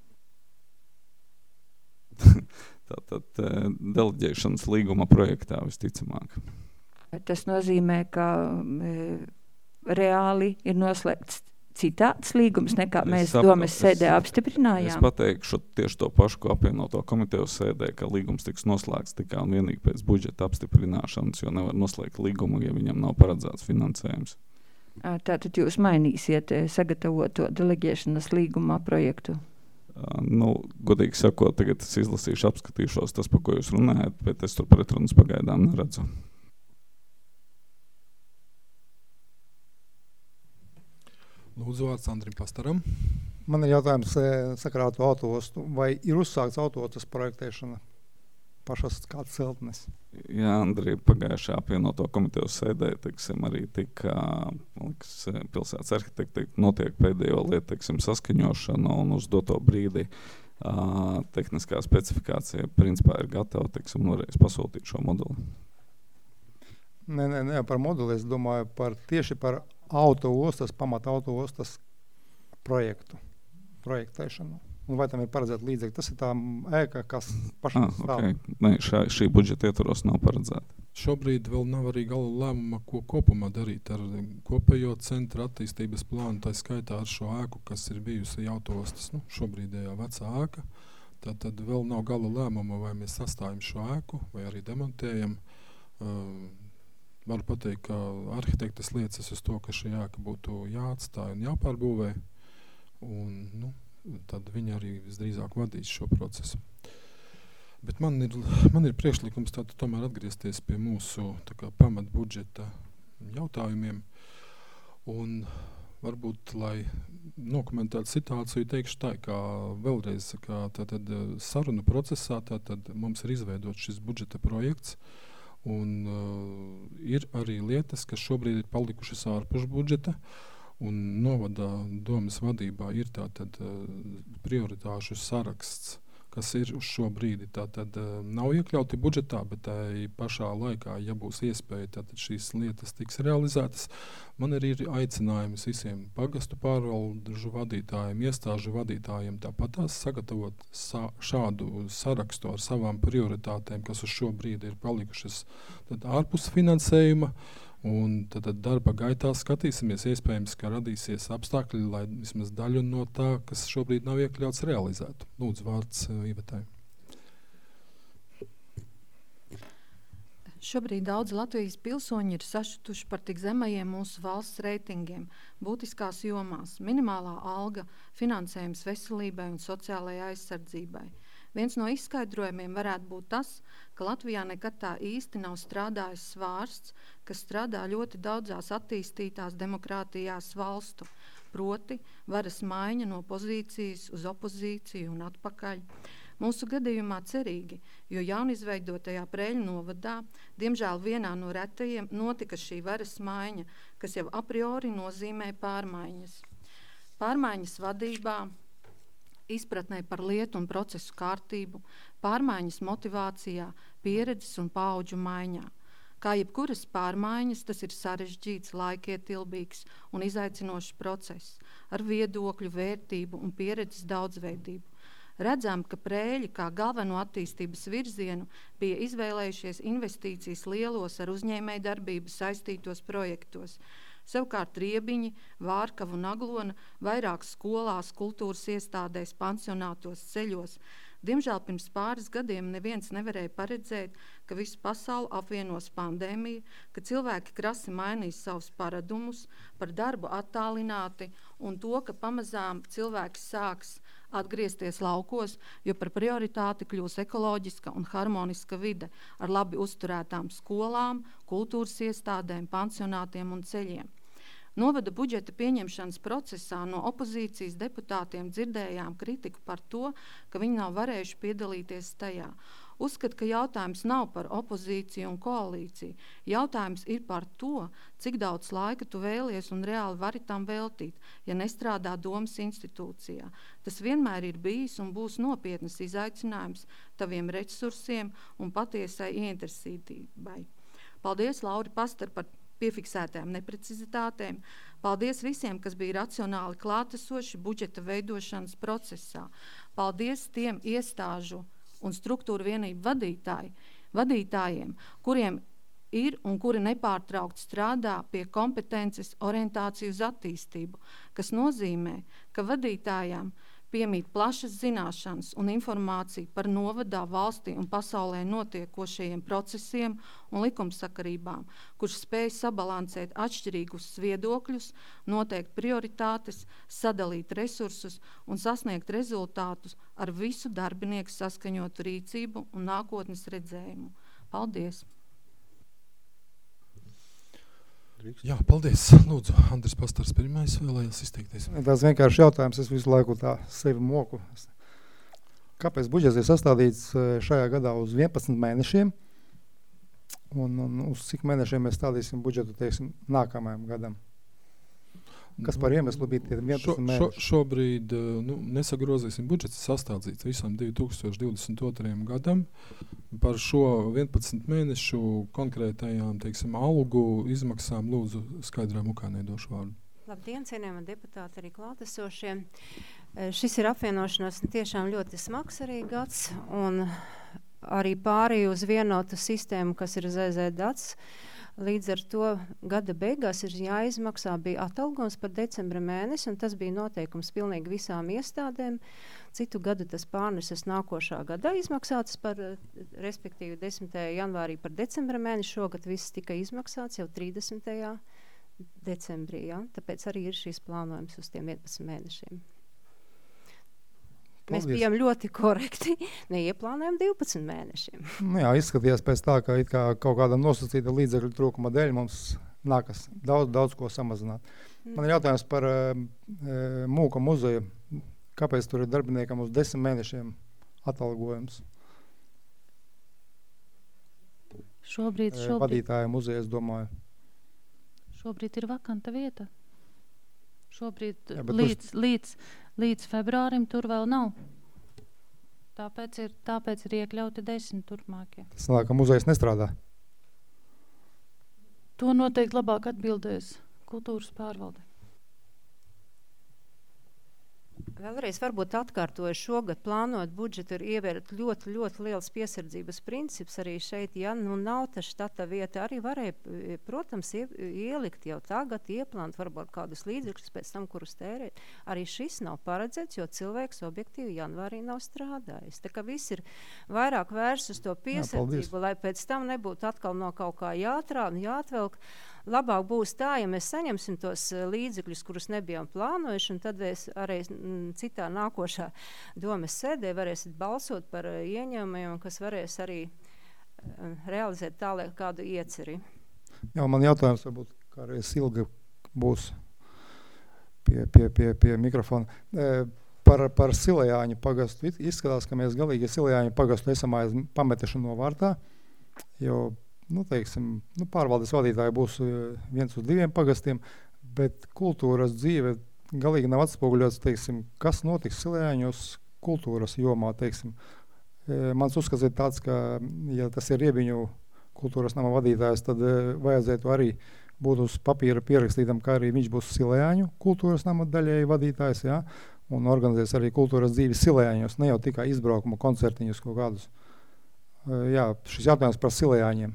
Tātad deleģēšanas līguma projektā visticamāk. Tas nozīmē, ka e, reāli ir noslēgts citāds līgums, nekā Es mēs saprotu, domas sēdē es- apstiprinājām. Es pateikšu tieši to pašu, ko apvienoto komiteju sēdē, ka līgums tiks noslēgts tikai un vienīgi pēc budžeta apstiprināšanas, jo nevar noslēgt līgumu, ja viņam nav paredzēts finansējums. Ā, Tātad jūs mainīsiet eh, sagatavoto deleģēšanas līgumā projektu. Uh, nu, godīgi sakot, tagad es izlasīšu, apskatīšos tas, par ko jūs runājat, bet es tur pretrunas pagaidām neredzu. Lūdzu, vārds Andrim Pastaram. Man ir jautājums eh, sakarā ar to autoostu. Vai ir uzsākts autoostas projektēšana pašas kāds celtnes? Jā, Andrija, pagājušā apvienoto komiteju sēdē, teiksim, arī tika, man liekas, pilsētas arhitekti notiek pēdējo lietu, teiksim, saskaņošana un uz doto brīdi uh, tehniskā specifikācija principā ir gatava, teiksim, noreiz pasūtīt šo moduli. Nē, nē, nē, par moduli es domāju par tieši par autoostas, pamata autoostas projektu, projektēšanu. Un vai tam ir paredzēta līdzekļi? Tas ir tā ēka, kas pašam Ah, stāv. okay. Nē, šā, šī budžeta ietvaros nav paredzēta. Šobrīd vēl nav arī gala lēmuma, ko kopumā darīt ar kopējo centra attīstības plānu, tā skaitā ar šo ēku, kas ir bijusi autoostas, nu, šobrīdējā vecā ēka. Tātad vēl nav gala lēmuma, vai mēs sastājam šo ēku, vai arī demontējam. Uh, varu pateikt, ka arhitektas liecas uz to, ka šī ēka būtu jāatstāj un jāpārbūvē. Un, nu, tad viņi arī visdrīzāk vadīs šo procesu. Bet man ir, man ir priekšlikums tātad tomēr atgriezties pie mūsu tā kā pamat budžeta jautājumiem. Un varbūt, lai nokomentētu situāciju, teikšu tā, kā vēlreiz, ka tātad sarunu procesā tātad mums ir izveidots šis budžeta projekts, un uh, ir arī lietas, kas šobrīd ir palikušas ārpus budžeta, un novada domas vadībā ir tātad uh, prioritāšu saraksts, kas ir uz šo brīdi. Tātad uh, nav iekļauti budžetā, bet tai pašā laikā, ja būs iespēja, tātad šīs lietas tiks realizētas. Man arī ir aicinājums visiem pagastu pārvaldu vadītājiem, iestāžu vadītājiem tāpatās sagatavot sa šādu sarakstu ar savām prioritātēm, kas uz šo brīdi ir palikušas tad ārpus finansējuma. Un tad darba gaitā skatīsimies, iespējams, ka radīsies apstākļi, lai vismaz daļu no tā, kas šobrīd nav iekļauts, realizētu. Lūdzu, vārds uh, Ivetai. Šobrīd daudz Latvijas pilsoņi ir sašutuši par tik zemajiem mūsu valsts reitingiem, būtiskās jomās, minimālā alga, finansējums veselībai un sociālajai aizsardzībai. Viens no izskaidrojumiem varētu būt tas, ka Latvijā nekad tā īsti nav strādājis svārsts, kas strādā ļoti daudzās attīstītās demokrātijās valstu, proti varas maiņa no pozīcijas uz opozīciju un atpakaļ. Mūsu gadījumā cerīgi, jo jaunizveidotajā Preiļu novadā, diemžēl vienā no retajiem, notika šī varas maiņa, kas jau a priori nozīmē pārmaiņas. Pārmaiņas vadībā, izpratnē par lietu un procesu kārtību, pārmaiņas motivācijā, pieredzes un paudžu maiņā. Kā jebkuras pārmaiņas, tas ir sarežģīts, laikietilbīgs un izaicinošs process ar viedokļu, vērtību un pieredzes daudzveidību. Redzam, ka Preiļi kā galveno attīstības virzienu bija izvēlējušies investīcijas lielos ar uzņēmēju darbību saistītos projektos. Savukārt Riebiņi, Vārkava un Aglona vairāk skolās, kultūras iestādēs, pansionātos, ceļos. Diemžēl pirms pāris gadiem neviens nevarēja paredzēt, ka visu pasauli apvienos pandēmija, ka cilvēki krasi mainīs savus paradumus, par darbu attālināti un to, ka pamazām cilvēki sāks atgriezties laukos, jo par prioritāti kļūs ekoloģiska un harmoniska vide ar labi uzturētām skolām, kultūras iestādēm, pansionātiem un ceļiem. Novada budžeta pieņemšanas procesā no opozīcijas deputātiem dzirdējām kritiku par to, ka viņi nav varējuši piedalīties tajā. Uzskat, ka jautājums nav par opozīciju un koalīciju. Jautājums ir par to, cik daudz laika tu vēlies un reāli vari tam veltīt, ja nestrādā domas institūcijā. Tas vienmēr ir bijis un būs nopietnas izaicinājums taviem resursiem un patiesai ieinteresētībai. Paldies, Lauri Pastar, par piefiksētām neprecizitātēm. Paldies visiem, kas bija racionāli klātesoši budžeta veidošanas procesā. Paldies tiem iestāžu un struktūru vienību vadītāji, vadītājiem, kuriem ir un kuri nepārtraukt strādā pie kompetences orientāciju uz attīstību, kas nozīmē, ka vadītājām piemīt plašas zināšanas un informācija par novadā, valstī un pasaulē notiekošajiem procesiem un likumsakarībām, kurš spēj sabalansēt atšķirīgus viedokļus, noteikt prioritātes, sadalīt resursus un sasniegt rezultātus ar visu darbinieku saskaņotu rīcību un nākotnes redzējumu. Paldies! Jā, paldies. Lūdzu, Andris Pastars pirmais vēlējās izteikties. Tas vienkārši jautājums, es visu laiku tā sevi moku. Kāpēc budžets ir sastādīts šajā gadā uz vienpadsmit mēnešiem? Un, un uz cik mēnešiem mēs stādīsim budžetu, teiksim, nākamajam gadam? Kas par iemeslu bija tie vienpadsmit mēneši? Šo, šobrīd nu, nesagrozīsim budžets sastādīts visam divi tūkstoši divdesmit otrajam gadam. Par šo vienpadsmit mēnešu konkrētajām, teiksim, algu izmaksām lūdzu Skaidrā Mukānē došu vārdu. Labdien, cienījamie deputāti, arī klātesošie. Šis ir apvienošanās tiešām ļoti smags arī gads, un arī pārēj uz vienotu sistēmu, kas ir Z Z dats. Līdz ar to gada beigās ir jāizmaksā bija atalgojums par decembra mēnesi, un tas bija noteikums pilnīgi visām iestādēm. Citu gadu tas pārneses nākošā gadā izmaksāts par, respektīvi desmitajā janvārī par decembra mēnesi. Šogad viss tika izmaksāts jau trīsdesmitajā decembrī, ja? Tāpēc arī ir šīs plānojums uz tiem vienpadsmit mēnešiem. Paldies. Mēs bijām ļoti korekti, neieplānojam divpadsmit mēnešiem. Nu jā, izskatījās pēc tā, ka it kā kaut kāda nosacīta līdzekļu trūkuma dēļ mums nākas daudz, daudz ko samazināt. Man ir jautājums par uh, Mūka muzeju. Kāpēc tur ir darbiniekam uz desmit mēnešiem atalgojums? Šobrīd, šobrīd. Vadītāja muzeja, es domāju. Šobrīd ir vakanta vieta. Šobrīd jā, līdz, tur... līdz, līdz februārim tur vēl nav. Tāpēc ir, tāpēc ir iekļauti desmit turpmākie. Tas nāk, ka muzejs nestrādā? To noteikti labāk atbildēs kultūras pārvalde. Vēlreiz varbūt atkārtoju, šogad plānot budžetu ir ievērt ļoti, ļoti liels piesardzības princips. Arī šeit, ja nu nav ta štata vieta, arī varēja, protams, ie, ielikt jau tagad, ieplānt varbūt kādus līdzekļus pēc tam, kurus tērēt. Arī šis nav paredzēts, jo cilvēks objektīvi janvārī nav strādājis. Tā kā viss ir vairāk vērs uz to piesardzību, jā, lai pēc tam nebūtu atkal no kaut kā jātrā un jāatvelk. Labāk būs tā, ja mēs saņemsim tos līdzekļus, kurus nebijām plānojuši, un tad es arī citā nākošā domas sēdē varēsit balsot par ieņēmumiem, kas varēs arī realizēt tālāk kādu ieceri. Jā, man jautājums varbūt, kā arī Silga būs pie, pie, pie, pie mikrofona. Par, par Silajāņu pagastu. Izskatās, ka mēs galīgi Silajāņu pagastu esam aiz pameteši no vārtā, jo Nu, teiksim, nu, pārvaldes vadītāji būs viens uz diviem pagastiem, bet kultūras dzīve galīgi nav atspoguļots, teiksim, kas notiks Silajāņos kultūras jomā, teiksim. Mans uzskats ir tāds, ka, ja tas ir Riebiņu kultūras nama vadītājs, tad vajadzētu arī būt uz papīra pierakstītam, ka arī viņš būs Silajāņu kultūras nama daļēji vadītājs, jā, un organizēs arī kultūras dzīvi Silajāņos, ne jau tikai izbraukuma koncertiņus kaut kādus. Jā, šis jautājums par Silajāņiem.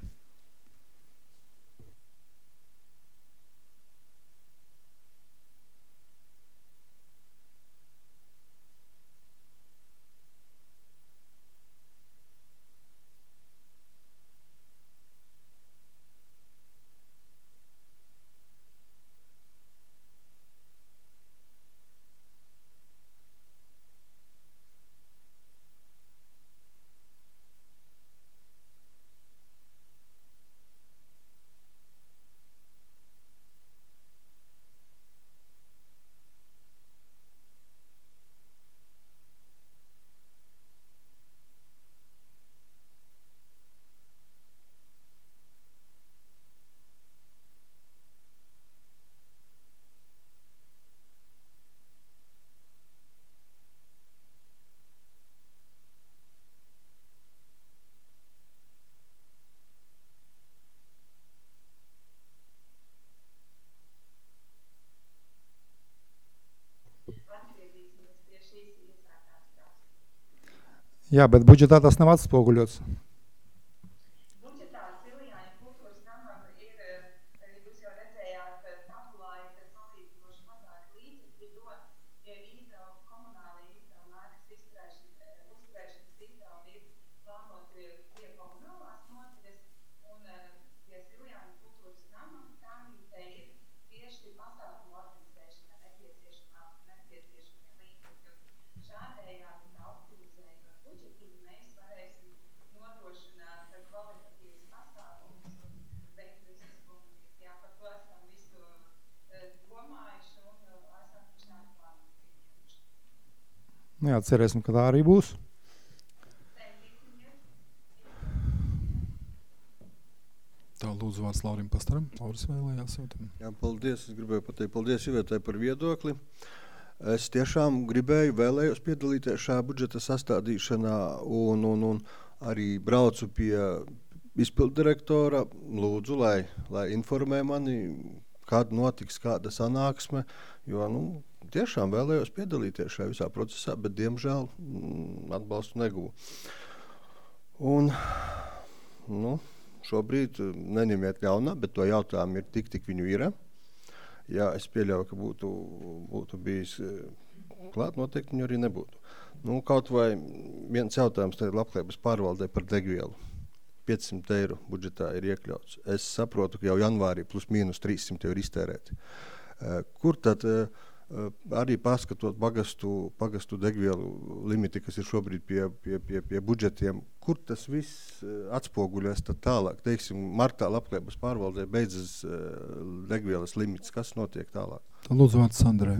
Jā, bet budžetā tas nav atspoguļots. Budžetā Silajāņu kultūras Nu jā, cerēsim, ka tā arī būs. Tā, lūdzu, vārds Laurim Pastaram. Lauris vēlējās jautājumu. Jā, paldies. Es gribēju pateikt paldies Ivetai par viedokli. Es tiešām gribēju, vēlējos piedalīties šā budžeta sastādīšanā un, un, un arī braucu pie izpilddirektora. Lūdzu, lai, lai informē mani, kad notiks kāda sanāksme, jo, nu, tiešām vēlējos piedalīties šajā visā procesā, bet, diemžēl, atbalstu neguvu. Un, nu, šobrīd neņemiet ļaunā, bet to jautājumu ir tik, tik viņu ir. Ja es pieļauju, ka būtu, būtu bijis klāt, noteikti viņu arī nebūtu. Nu, kaut vai viens jautājums tagad Labklājības pārvaldē par degvielu. piecsimt eiro budžetā ir iekļauts. Es saprotu, ka jau janvārī plus mīnus trīssimt jau ir iztērēti. Kur tad arī paskatot pagastu, pagastu degvielu limiti, kas ir šobrīd pie, pie, pie, pie budžetiem, kur tas viss atspoguļojas tad tālāk? Teiksim, martā Labklājības pārvaldē beidzas degvielas limits. Kas notiek tālāk? Lūdzu, vārds Sandrai.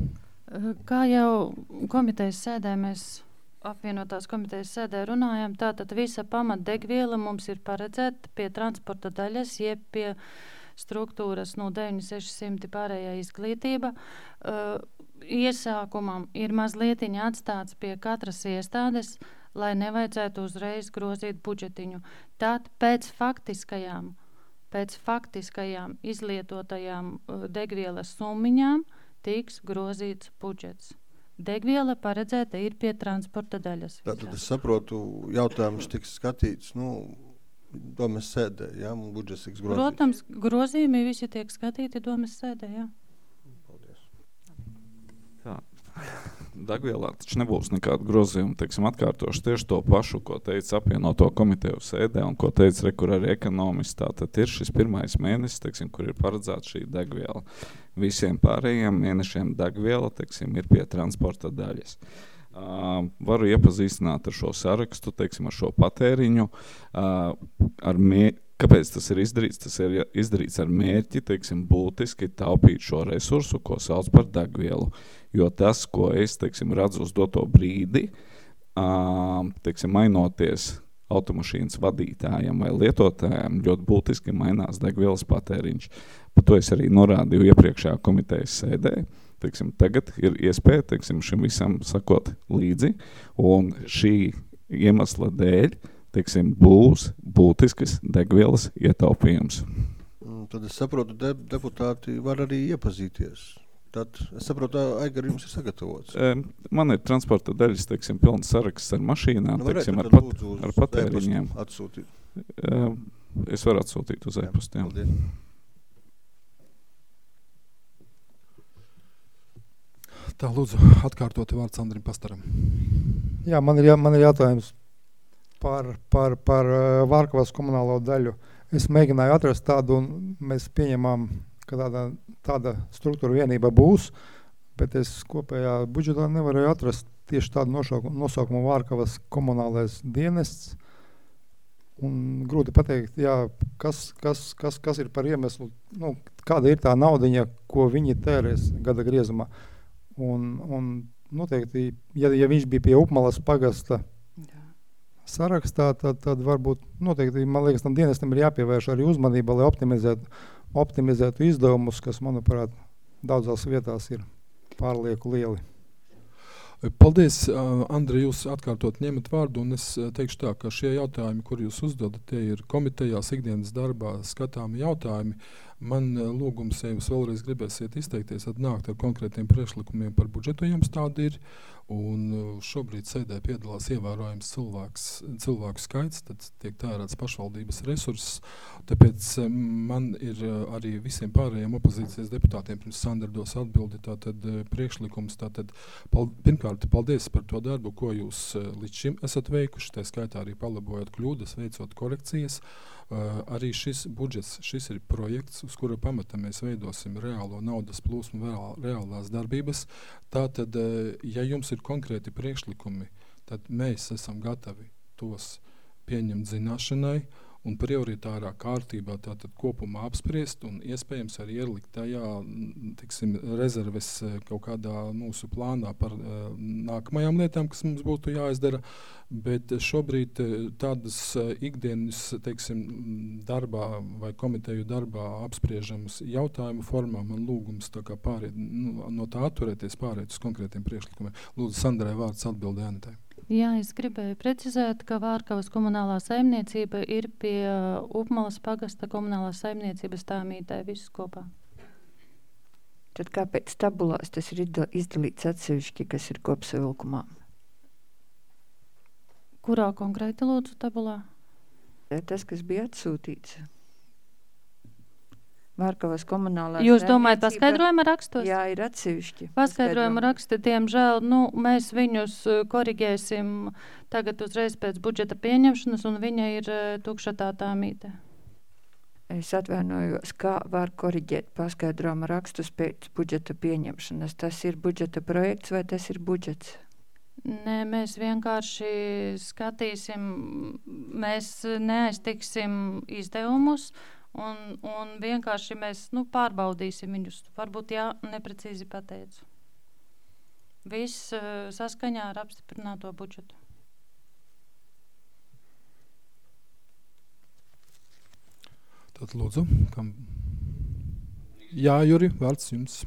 Kā jau komitejas sēdē mēs apvienotās komitejas sēdē runājam, tātad visa pamatdegviela mums ir paredzēta pie transporta daļas, jeb pie struktūras no deviņi sešsimti pārējā izglītība. Uh, iesākumam ir mazlietiņa atstāts pie katras iestādes, lai nevajadzētu uzreiz grozīt budžetiņu. Tad pēc faktiskajām, pēc faktiskajām izlietotajām uh, degvielas summiņām tiks grozīts budžets. Degviela paredzēta ir pie transporta daļas. Tātad es saprotu, jautājums tiks skatīts, nu, domes sēdē, jā, un budžets tiks grozīts. Protams, grozījumi visi tiek skatīti domes sēdē, jā. Paldies. Tā. Degvielā taču nebūs nekāda grozījuma, teiksim, atkārtoši tieši to pašu, ko teica apvienoto komiteju sēdē un ko teica rekur arī ekonomisti. Tātad ir šis pirmais mēnesis, teiksim, kur ir paredzēta šī degviela. Visiem pārējiem mēnešiem degviela, teiksim, ir pie transporta daļas. Uh, varu iepazīstināt ar šo sarakstu, teiksim, ar šo patēriņu, uh, ar mē... Kāpēc tas ir izdarīts? Tas ir izdarīts ar mērķi, teiksim, būtiski taupīt šo resursu, ko sauc par degvielu. Jo tas, ko es, teiksim, redzu uz doto brīdi, uh, teiksim, mainoties automašīnas vadītājiem vai lietotājiem, ļoti būtiski mainās degvielas patēriņš. Par to es arī norādīju iepriekšējā komitejas sēdē. Teiksim, tagad ir iespēja, teiksim, šim visam sakot līdzi, un šī iemesla dēļ, teiksim, būs būtiskas degvielas ietaupījums. Tad es saprotu, de deputāti var arī iepazīties. Tad es saprotu, Aigar, jums ir sagatavots. E, man ir transporta daļas, teiksim, pilns saraksts ar mašīnām, nu, teiksim, ar, pat, ar patēriņiem. Atsūtīt. E, es varu atsūtīt uz e-pastu, jā. Paldies. Tā, lūdzu, atkārtoti vārds Andrim Pastaram. Jā, man ir, jā, man ir jautājums par, par, par Vārkavas komunālo daļu. Es mēģināju atrast tādu, un mēs pieņemām, ka tāda, tāda struktūra vienība būs, bet es kopējā budžetā nevarēju atrast tieši tādu nosaukumu, nosaukumu Vārkavas komunālais dienests. Un grūti pateikt, jā, kas, kas, kas, kas ir par iemeslu, nu, kāda ir tā naudiņa, ko viņi tērēs gada griezumā. Un, un noteikti, ja, ja viņš bija pie Upmalas pagasta sarakstā, tad, tad varbūt noteikti, man liekas, tam dienestam ir jāpievērš arī uzmanība, lai optimizētu, optimizētu izdevumus, kas, manuprāt, daudzās vietās ir pārlieku lieli. Paldies, Andri, jūs atkārtot ņemat vārdu, un es teikšu tā, ka šie jautājumi, kur jūs uzdodat, tie ir komitejās ikdienas darbā skatāmi jautājumi. Man lūgums, ja jūs vēlreiz gribēsiet izteikties, tad nākt ar konkrētiem priekšlikumiem par budžetu, jums tādi ir, un šobrīd sēdē piedalās ievērojams cilvēks, cilvēku skaits, tad tiek tērēts pašvaldības resursus, tāpēc man ir arī visiem pārējiem opozīcijas deputātiem, pirms Sandra dos atbildi, tātad priekšlikums, tātad pal, pirmkārt, paldies par to darbu, ko jūs līdz šim esat veikuši, tā skaitā arī palabojot kļūdas, veicot korekcijas. Uh, arī šis budžets, šis ir projekts, uz kura pamata mēs veidosim reālo naudas plūsmu, reāl, reālās darbības. Tātad, uh, ja jums ir konkrēti priekšlikumi, tad mēs esam gatavi tos pieņemt zināšanai un prioritārā kārtībā tātad kopumā apspriest un iespējams arī ielikt tajā tiksim, rezerves kaut kādā mūsu plānā par uh, nākamajām lietām, kas mums būtu jāizdara, bet šobrīd tādas ikdienas teiksim, darbā vai komiteju darbā apspriežamas jautājumu formā man lūgums tā kā pāriet, nu, no tā atturēties pāriet uz konkrētiem priekšlikumiem. Lūdzu, Sandrai vārds atbildē Anitai. Jā, es gribēju precizēt, ka Vārkavas komunālā saimniecība ir pie Upmalas pagasta komunālās saimniecības tāmītē visus kopā. Tad kāpēc tabulās tas ir izdalīts atsevišķi, kas ir kopsavilkumā? Kurā konkrēti lūdzu tabulā? Tas, kas bija atsūtīts. Vārkavas komunālā Jūs domājat paskaidrojuma rakstos? Jā, ir atsevišķi. Paskaidrojuma raksti, diemžēl, nu, mēs viņus korigēsim tagad uzreiz pēc budžeta pieņemšanas, un viņa ir tukša tā tāmīte. Es atvainojos, kā var koriģēt paskaidrojuma rakstus pēc budžeta pieņemšanas. Tas ir budžeta projekts vai tas ir budžets? Nē, mēs vienkārši skatīsim, mēs neaiztiksim izdevumus, Un, un vienkārši mēs nu, pārbaudīsim viņus. Varbūt jā, neprecīzi pateicu. Viss uh, saskaņā ar apstiprināto budžetu. Tad lūdzu, kam? Jā, Juri, vārds jums.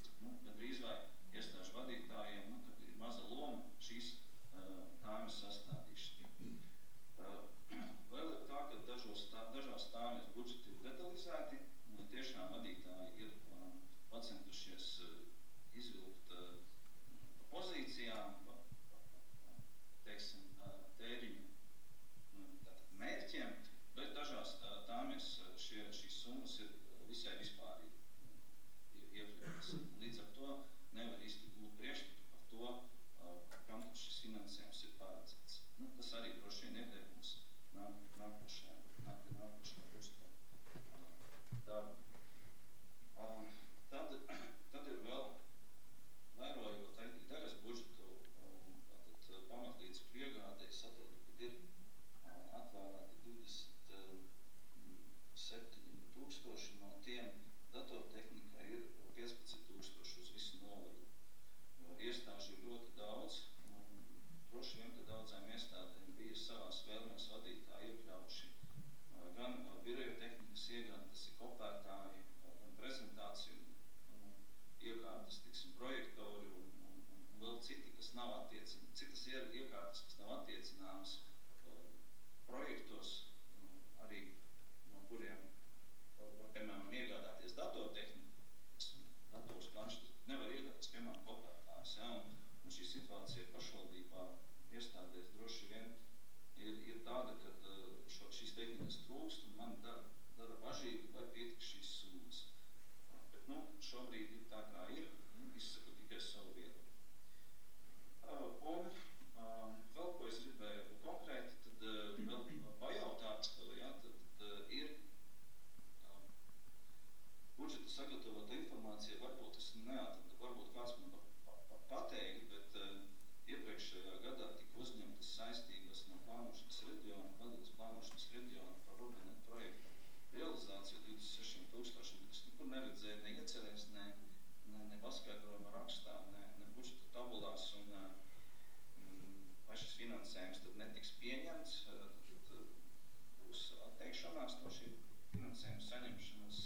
Iestāžu vadītājiem nu, ir maza loma šīs uh, tāmas sastāvā. pārēdzēts. Nu, tas arī droši vien ieteikums nāk, nākošajā, nāk, nākošajā budžetā darbu. Um, tad, tad ir vēl, vērojot arī tagad budžetu, um, tātad pamatlīdzekļu iegādēji satelīti ir uh, atvēlēti divdesmit septiņi tūkstoši, no tiem datortehnika ir piecpadsmit tūkstoši uz visu novadu. Iestāžu ir ļoti daudz, un droši vien, ka daudzām iestādēm bija savās vēlmēs vadītāji iekļaujuši gan biroja tehnikas iegādi, tas ir kopētāji, gan prezentāciju iekārtas, tiksim, projektori un, un, un vēl citi, kas nav attiecināmas, citas iekārtas, kas nav attiecināmas projektos, arī no kuriem, piemēram, iegādāties datortehniku, dators planšetus nevar iegādāties, piemēram, kopētājs, ja, un, un šī situācija pašvaldībā iestādēs droši vien ir, ir tāda, ka šo, šīs tehnikas trūkst, un man dara, dara bažīgi, vai pietiks šīs summas. Bet, nu, šobrīd ir tā, kā ir, izsaku tikai savu viedokli. Un um, vēl, ko es gribēju konkrēti, tad uh, vēl pajautāt, ja, tad, tad ir um, budžeta sagatavota informācija, varbūt es neatradu, varbūt kāds man pa, pa, pateikt, bet uh, iepriekšējā gadā tika uzņemtas saistības no plānošanas reģiona, Latgales plānošanas reģiona par Rubenet projektu realizāciju divdesmit sešiem tūkstošiem, bet es nekur neredzēju ne iecerēs, ne, ne, ne paskaidrojuma rakstā, ne, ne budžeta tabulās, un mm, vai šis finansējums tad netiks pieņemts, tad būs atteikšanās no šī finansējuma saņemšanas.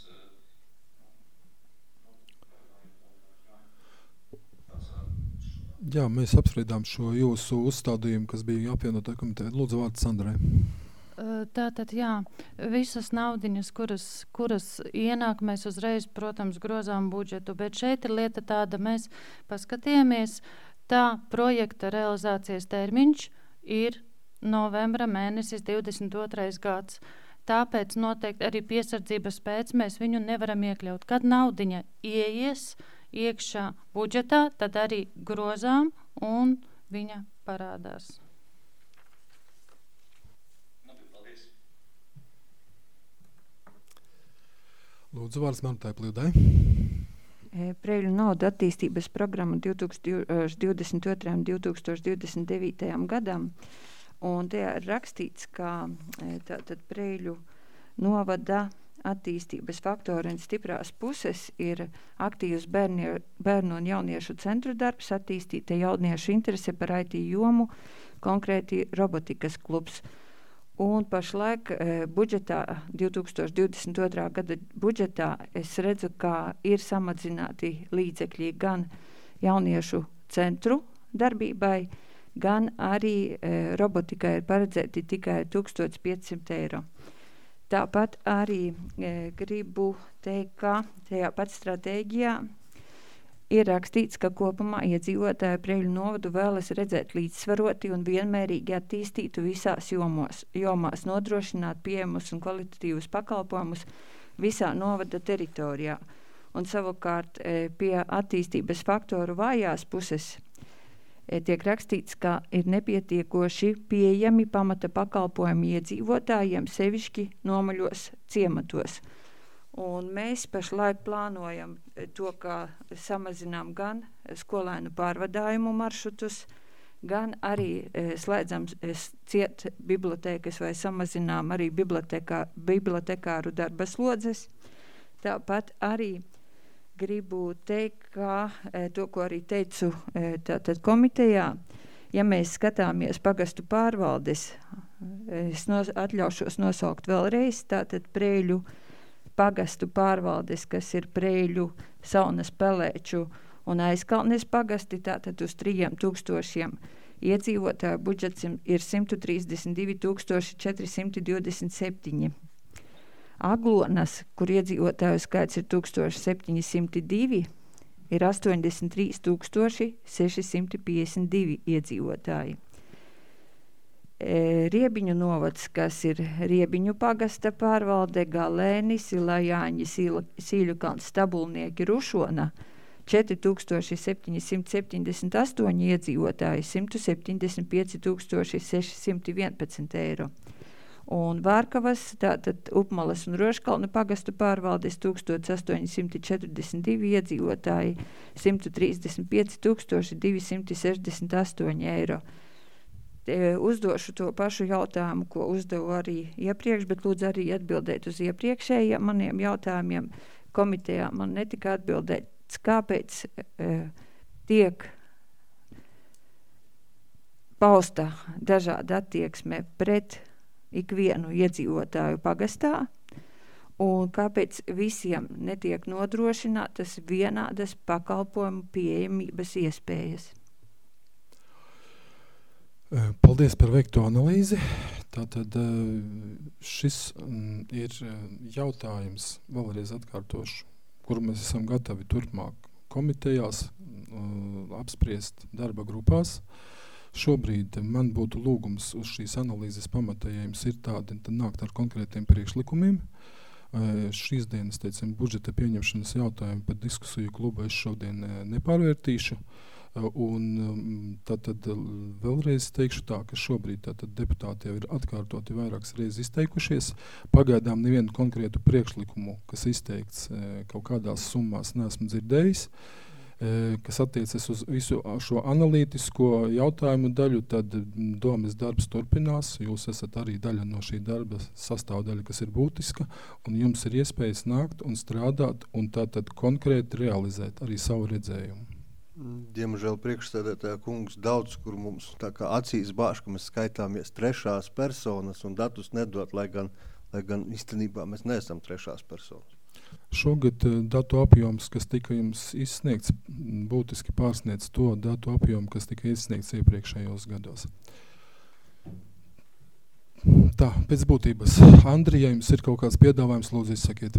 Jā, mēs apspriedām šo jūsu uzstādījumu, kas bija apvienotā komiteja. Lūdzu, vārds Sandrai. Tātad, jā, visas naudiņas, kuras, kuras ienāk, mēs uzreiz, protams, grozām budžetu, bet šeit ir lieta tāda, mēs paskatījāmies, tā projekta realizācijas termiņš ir novembra mēnesis divdesmit otrais gads. Tāpēc noteikti arī piesardzības pēc mēs viņu nevaram iekļaut. Kad naudiņa ieies iekšā budžetā, tad arī grozām un viņa parādās. Lūdzu, vārds Martai Plīdai. Preļu nauda attīstības programma divtūkstoš divdesmit otrais un divtūkstoš divdesmit devītais gadam. Un tajā ir rakstīts, ka tātad Preļu novada attīstības faktori un stiprās puses ir aktīvs bērnie, bērnu un jauniešu centru darbs, attīstīta jauniešu interese par I T jomu, konkrēti robotikas klubs. Un pašlaik e, budžetā, divtūkstoš divdesmit otrā gada budžetā, es redzu, ka ir samazināti līdzekļi gan jauniešu centru darbībai, gan arī e, robotikai ir paredzēti tikai tūkstoš piecsimt eiro. Tāpat arī e, gribu teikt, ka tajā pat stratēģijā ir rakstīts, ka kopumā iedzīvotāji Preļu novadu vēlas redzēt līdzsvaroti un vienmērīgi attīstītu visās jomos, jomās, nodrošināt pieejamus un kvalitatīvus pakalpojumus visā novada teritorijā. Un savukārt e, pie attīstības faktoru vājās puses e, tiek rakstīts, ka ir nepietiekoši pieejami pamata pakalpojumi iedzīvotājiem, sevišķi nomaļos ciematos. Un mēs pašlaik plānojam to, ka samazinām gan skolēnu pārvadājumu maršrutus, gan arī e, slēdzam e, ciet bibliotēkas vai samazinām arī bibliotekā, bibliotekāru darba slodzes. Tāpat arī gribu teikt, ka e, to, ko arī teicu e, tātad komitejā, ja mēs skatāmies pagastu pārvaldes, es nos, atļaušos nosaukt vēlreiz, tātad Preļu pagastu pārvaldes, kas ir Preļu, Saunas, Pelēču un Aizkalnes pagasti, tātad uz trījiem tūkstošiem iedzīvotāju budžets ir simt trīsdesmit divi tūkstoši četri simti divdesmit septiņi. Aglonas, kur iedzīvotāju skaits ir tūkstoš septiņi simti divi, ir astoņdesmit trīs tūkstoši seši simti piecdesmit divi iedzīvotāji. Riebiņu novads, kas ir Riebiņu pagasta pārvalde, Galēni, Silajāņi, Sīļukalns, Stabulnieki, Rušona, četri tūkstoši septiņi simti septiņdesmit astoņi iedzīvotāji, simt septiņdesmit pieci tūkstoši seši simti vienpadsmit eiro. Un Vārkavas, tātad Upmalas un Roškalnu pagastu pārvaldes tūkstoš astoņi simti četrdesmit divi iedzīvotāji, simt trīsdesmit pieci tūkstoši divi simti sešdesmit astoņi eiro. Te uzdošu to pašu jautājumu, ko uzdevu arī iepriekš, bet lūdzu arī atbildēt uz iepriekšējiem maniem jautājumiem. Komitejā man netika atbildēts, kāpēc e, tiek pausta dažāda attieksme pret ikvienu iedzīvotāju pagastā, un kāpēc visiem netiek nodrošinātas vienādas pakalpojumu pieejamības iespējas. Paldies par veikto analīzi. Tātad šis ir jautājums, vēlreiz atkārtošu, kuru mēs esam gatavi turpmāk komitejās apspriest darba grupās. Šobrīd man būtu lūgums uz šīs analīzes pamatējums ir tādi, tad nākt ar konkrētiem priekšlikumiem. Šīs dienas, teicam, budžeta pieņemšanas jautājumu par diskusiju klubu es šodien nepārvērtīšu. Un tātad vēlreiz teikšu tā, ka šobrīd tātad deputāti jau ir atkārtoti vairākas reizes izteikušies. Pagaidām nevienu konkrētu priekšlikumu, kas izteikts kaut kādās summās, neesmu dzirdējis. Kas attiecas uz visu šo analītisko jautājumu daļu, tad domas darbs turpinās. Jūs esat arī daļa no šī darba sastāvdaļa, kas ir būtiska, un jums ir iespējas nākt un strādāt un tātad konkrēti realizēt arī savu redzējumu. Diemžēl priekšsēdētāja kungs daudz, kur mums tā kā acīs bāž, ka mēs skaitāmies trešās personas un datus nedot, lai gan, lai gan īstenībā mēs neesam trešās personas. Šogad datu apjoms, kas tika jums izsniegts, būtiski pārsniedz to datu apjomu, kas tika izsniegts iepriekšējos gados. Tā, pēc būtības. Andrija, jums ir kaut kāds piedāvājums, lūdzu izsakiet.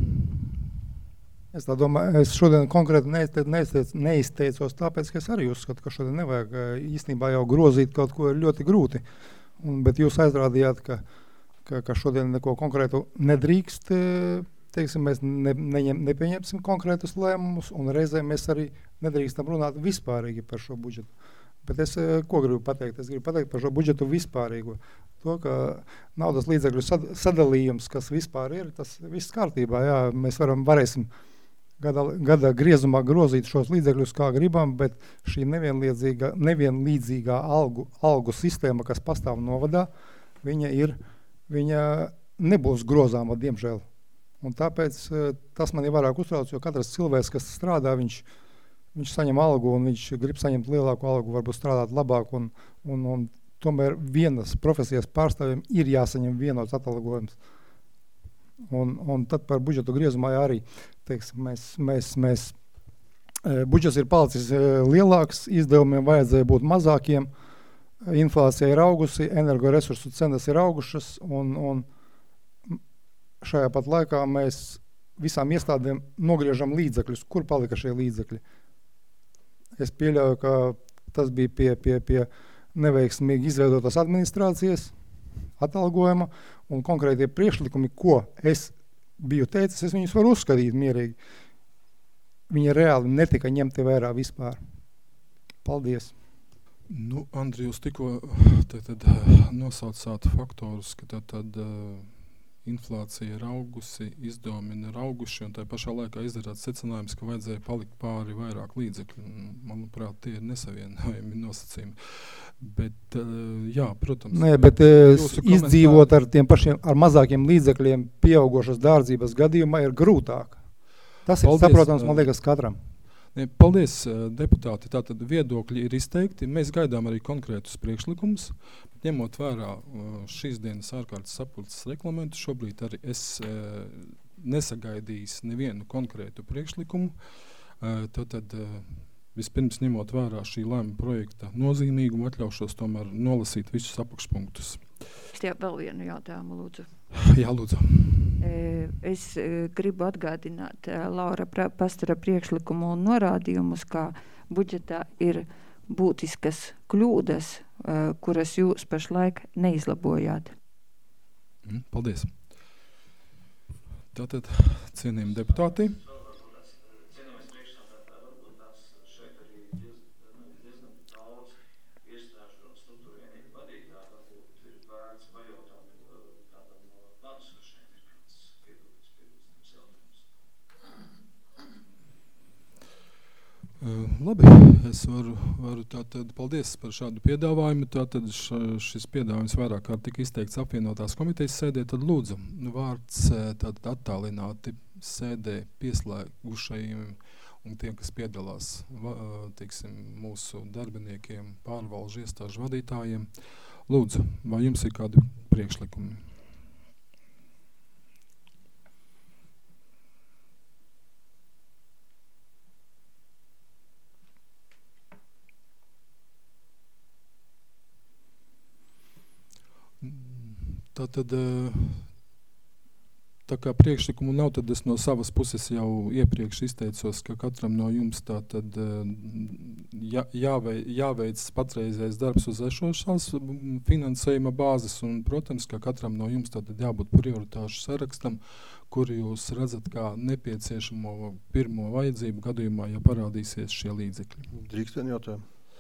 Es tā domāju, es šodien konkrēti neizteic, neizteic, neizteicos tāpēc, ka es arī uzskatu, ka šodien nevajag īstenībā jau grozīt kaut ko ir ļoti grūti. Un, bet jūs aizrādījāt, ka, ka, ka šodien neko konkrētu nedrīkst, teiksim, mēs ne, neņem, nepieņemsim konkrētus lēmumus, un reizē mēs arī nedrīkstam runāt vispārīgi par šo budžetu. Bet es ko gribu pateikt? Es gribu pateikt par šo budžetu vispārīgo. To, ka naudas līdzekļu sad, sadalījums, kas vispār ir, tas viss kārtībā. Jā, mēs varam, varēsim gada, gada griezumā grozīt šos līdzekļus, kā gribam, bet šī nevienlīdzīga, nevienlīdzīgā algu, algu sistēma, kas pastāv novadā, viņa ir, viņa nebūs grozāma, diemžēl. Un tāpēc tas man ir vairāk uztrauc, jo katrs cilvēks, kas strādā, viņš, viņš saņem algu un viņš grib saņemt lielāku algu, varbūt strādāt labāk, un, un, un tomēr vienas profesijas pārstāvjiem ir jāsaņem vienots atalgojums. Un, un tad par budžetu griezumā arī, teiksim, mēs, mēs, mēs, budžets ir palicis lielāks, izdevumiem vajadzēja būt mazākiem, inflācija ir augusi, energoresursu cenas ir augušas, un, un šajā pat laikā mēs visām iestādēm nogriežam līdzekļus. Kur palika šie līdzekļi? Es pieļauju, ka tas bija pie, pie, pie neveiksmīgi izveidotas administrācijas atalgojuma, un konkrētie priekšlikumi, ko es biju teicis, es viņus varu uzskatīt mierīgi. Viņi reāli netika ņemti vērā vispār. Paldies! Nu, Andri, jūs tikko tad nosaucāt faktorus, ka tad, tad inflācija ir augusi, izdevumi ir auguši, un tā pašā laikā izdarāt secinājums, ka vajadzēja palikt pāri vairāk līdzekļu. Manuprāt, tie ir nesavienojami nosacījumi. Bet, jā, protams... Nē, bet izdzīvot ar tiem pašiem, ar mazākiem līdzekļiem pieaugošas dārdzības gadījumā ir grūtāk. Tas Paldies, ir saprotams, man liekas, katram. Paldies, deputāti. Tātad viedokļi ir izteikti. Mēs gaidām arī konkrētus priekšlikumus. Ņemot vērā šīs dienas ārkārtas sapulces reglamentu, šobrīd arī es nesagaidījis nevienu konkrētu priekšlikumu. Tātad vispirms ņemot vērā šī lēma projekta nozīmīgumu, atļaušos tomēr nolasīt visus apakšpunktus. Jā, vēl vienu jautājumu, lūdzu. Jā, lūdzu. Es gribu atgādināt Laura Pastora priekšlikumu un norādījumus, kā budžetā ir būtiskas kļūdas, kuras jūs pašlaik neizlabojāt. Paldies. Tātad, cienījami deputāti. Uh, labi, es varu, varu tātad, paldies par šādu piedāvājumu. Tātad š, šis piedāvājums vairāk kārt tika izteikts apvienotās komitejas sēdē, tad lūdzu vārds tātad attālināti sēdē pieslēgušajiem un tiem, kas piedalās, va, teiksim, mūsu darbiniekiem, pārvalžu iestāžu vadītājiem. Lūdzu, vai jums ir kādi priekšlikumi? Tātad, tā kā priekšlikumu nav, tad es no savas puses jau iepriekš izteicos, ka katram no jums tātad jā, jāveic, jāveic patreizējais darbs uz esošās finansējuma bāzes, un, protams, ka katram no jums tātad jābūt prioritāšu sarakstam, kur jūs redzat kā nepieciešamo pirmo vajadzību gadījumā, ja parādīsies šie līdzekļi. Drīkst vien jautājumu?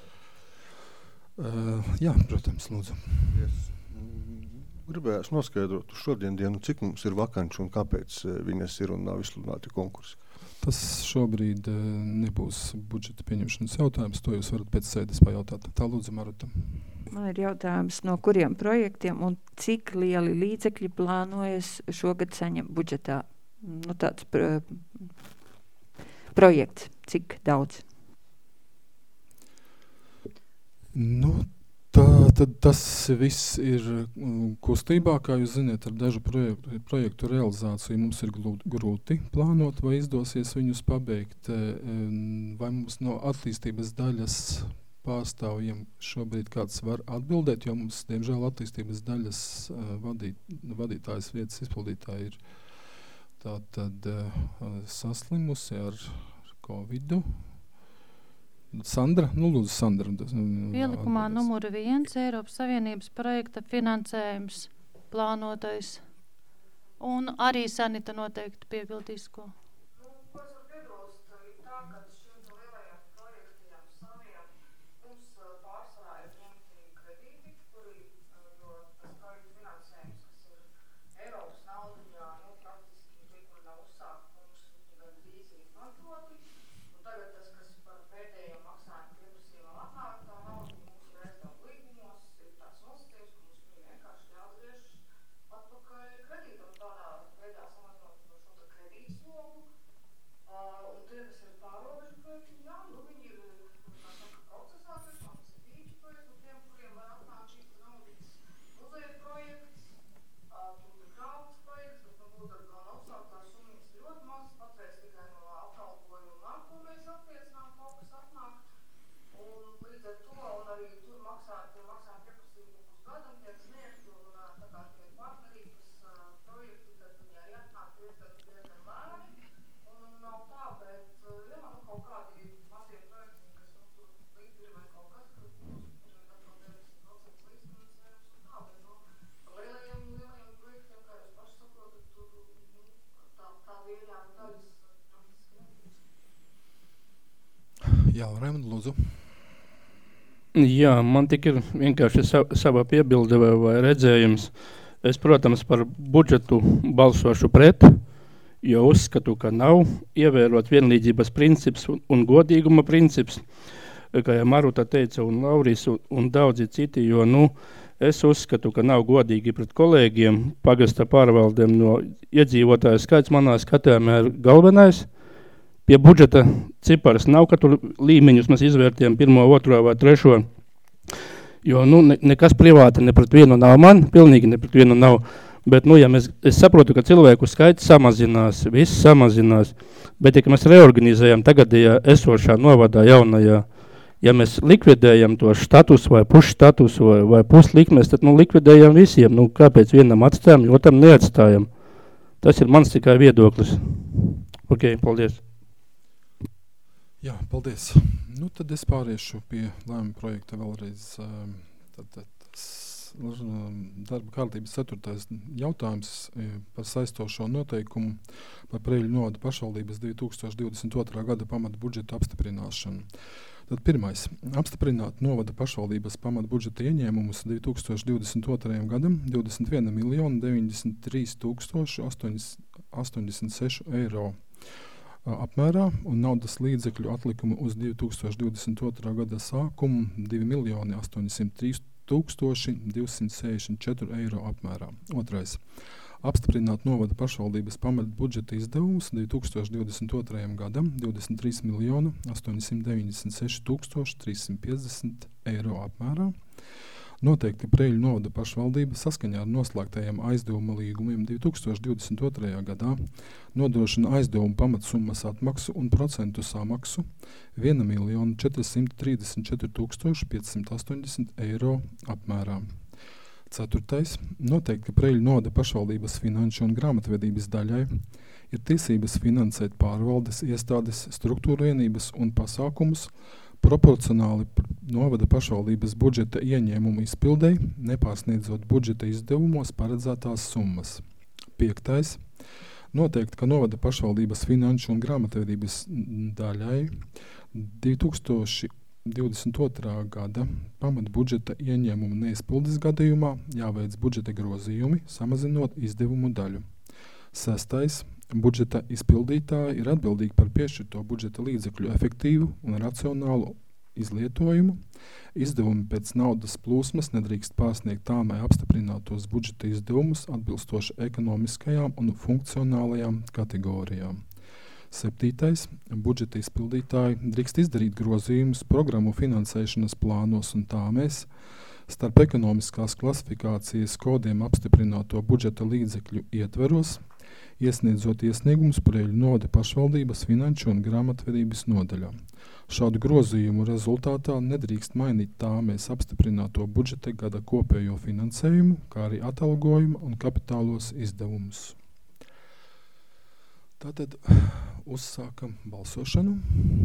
Uh, jā, protams, lūdzu. Yes. Gribējās noskaidrot šodien dienu, cik mums ir vakanču un kāpēc viņas ir un nav izsludināti konkursi. Tas šobrīd nebūs budžeta pieņemšanas jautājums, to jūs varat pēc sēdes pajautāt. Tā lūdzu, Maruta. Man ir jautājums, no kuriem projektiem un cik lieli līdzekļi plānojas šogad saņemt budžetā? Nu, tāds pro, projekts, cik daudz? Nu, Tā, tad tas viss ir kustībā, kā jūs ziniet, ar dažu projektu, projektu realizāciju mums ir grūti plānot, vai izdosies viņus pabeigt, vai mums no attīstības daļas pārstāvjiem šobrīd kāds var atbildēt, jo mums, diemžēl, attīstības daļas vadīt, vadītājas vietas izpildītāji ir tā tad saslimusi ar Covidu. Sandra, nu lūdzu, Sandra. Pielikumā numuru viens Eiropas Savienības projekta finansējums plānotais. Un arī Sanita noteikti piebildīs ko. Nu, ko es varu piebilst, ir tā, ka šiem lielajiem projektiem saviem mums pārsvarā ir ņemti kredīti, kuri, jo tas projektu finansējums, kas ir Eiropas nauda, jā, nu, praktiski tie, kuri nav uzsākt, mums gan drīz ir izmantoti. Un tagad tas, kas par pēdējiem maksājumu pieprasījumam atnāk, tā nauda mums ir aizdevuma līgumos, ir tāds nosacījums, ka mums viņi vienkārši jāatgriež atpakaļ kredītam, tādā veidā samazinot šo tā kredītslogu. Uh, un tie, kas ir pārobežu projekti, jā, nu viņi ir, tā saka, procesā, tas ir tīči projekti, un tiem, kuriem var atnākt šīs naudas muzeja projekts, uh, tur ir krāvas projekts, bet nu būtu ar gan uzsāktās summas ļoti maz, patreiz tikai no apkalpojuma nāk, ko mēs apliecinām, kaut kas atnāk. Un līdz ar to, un arī tur maksā, tie maksājumi pieprasījumi pusgadam tiek sniegti, un tā kā tie partnerības uh, projekti, tad viņi arī atnāk diezgan, diezgan lēni. Un nav tā, bet, jā, nu kaut kādi mazie projekti, kas nu tur līdzi ir vai kaut kas, kad mums ir atkal deviņdesmit procenti līdzfinansējums un tā, bet, nu, par lielajiem, lielajiem projektiem, kā jūs paši saprotat, tur, nu, tā, tāda ieņēma daļas praktiski nebūs. Jā, Raimund, lūdzu. Jā, man tik ir vienkārši sa sava piebilde vai, vai redzējums. Es, protams, par budžetu balsošu pret, jo uzskatu, ka nav ievērot vienlīdzības princips un, un godīguma princips, kā jau Maruta teica, un Lauris un, un daudzi citi, jo, nu, es uzskatu, ka nav godīgi pret kolēģiem, pagasta pārvaldēm no iedzīvotāju skaits manā skatījumā ir galvenais. Pie budžeta ciparas nav, ka tur līmeņus mēs izvērtējam pirmo, otro vai trešo, jo, nu, ne, nekas privāti ne pret vienu nav man, pilnīgi ne pret vienu nav, bet, nu, ja mēs, es saprotu, ka cilvēku skaits samazinās, viss samazinās, bet, ja mēs reorganizējam tagadējā esošā novadā jaunajā, ja mēs likvidējam to status vai pušstatus vai, vai puslikmes, tad, nu, likvidējam visiem, nu, kāpēc vienam atstājam, jo tam neatstājam. Tas ir mans tikai viedoklis. Ok, paldies. Jā, paldies. Nu, tad es pāriešu pie lēmuma projekta vēlreiz. Tad, tad, darba kārtības ceturtais jautājums par saistošo noteikumu par Preiļu novada pašvaldības divi tūkstoši divdesmit otrā gada pamata budžeta apstiprināšanu. Tad pirmais. Apstiprināt novada pašvaldības pamata budžeta ieņēmumus divi tūkstoši divdesmit otrajam gadam divdesmit viena miljona deviņdesmit trīs tūkstoši astoņdesmit seši eiro. apmērā un naudas līdzekļu atlikumu uz divi tūkstoši divdesmit otrā gada sākumu divi miljoni astoņsimt trīs tūkstoši divsimt sešdesmit četri eiro apmērā. Otrais. Apstiprināt novada pašvaldības pamat budžeta izdevumus divi tūkstoši divdesmit otrajam gadam divdesmit trīs miljoni astoņsimt deviņdesmit seši tūkstoši trīssimt piecdesmit eiro apmērā. Noteikti Preiļu novada pašvaldība saskaņā ar noslēgtajiem aizdevuma līgumiem divi tūkstoši divdesmit otrajā gadā nodrošina aizdevumu pamatsummas atmaksu un procentu samaksu viena miljona četrsimt trīsdesmit četri tūkstoši piecsimt astoņdesmit eiro apmērā. Ceturtais. Noteikti Preiļu novada pašvaldības finanšu un grāmatvedības daļai ir tiesības finansēt pārvaldes iestādes, struktūra vienības un pasākumus proporcionāli novada pašvaldības budžeta ieņēmumu izpildei, nepārsniedzot budžeta izdevumos paredzētās summas. Piektais. Noteikti, ka novada pašvaldības finanšu un grāmatvedības daļai divi tūkstoši divdesmit otrā gada pamat budžeta ieņēmumu neizpildes gadījumā jāveic budžeta grozījumi, samazinot izdevumu daļu. Sestais. Budžeta izpildītāji ir atbildīgi par piešķirto budžeta līdzekļu efektīvu un racionālu izlietojumu. Izdevumi pēc naudas plūsmas nedrīkst pārsniegt tāmai apstiprinātos budžeta izdevumus atbilstoši ekonomiskajām un funkcionālajām kategorijām. Septītais. Budžeta izpildītāji drīkst izdarīt grozījumus programmu finansēšanas plānos un tāmēs starp ekonomiskās klasifikācijas kodiem apstiprināto budžeta līdzekļu ietveros, iesniedzot iesniegumus Preiļu novada pašvaldības finanšu un grāmatvedības nodaļā. Šādu grozījumu rezultātā nedrīkst mainīt tāmēs apstiprināto budžeta gada kopējo finansējumu, kā arī atalgojuma un kapitālos izdevumus. Tātad uzsākam balsošanu.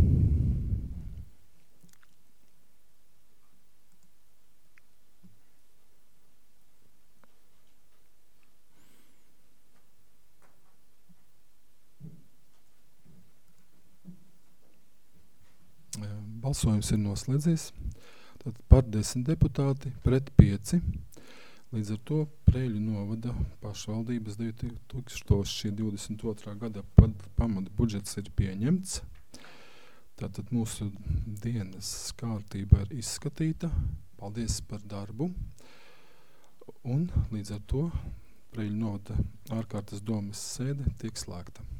Balsojums ir noslēdzies. Tad par desmit deputāti pret pieci. Līdz ar to Preiļu novada pašvaldības divi tūkstoši divdesmit otrā gada pamata budžets ir pieņemts. Tātad mūsu dienas kārtība ir izskatīta. Paldies par darbu. Un līdz ar to Preiļu novada ārkārtas domes sēde tiek slēgta.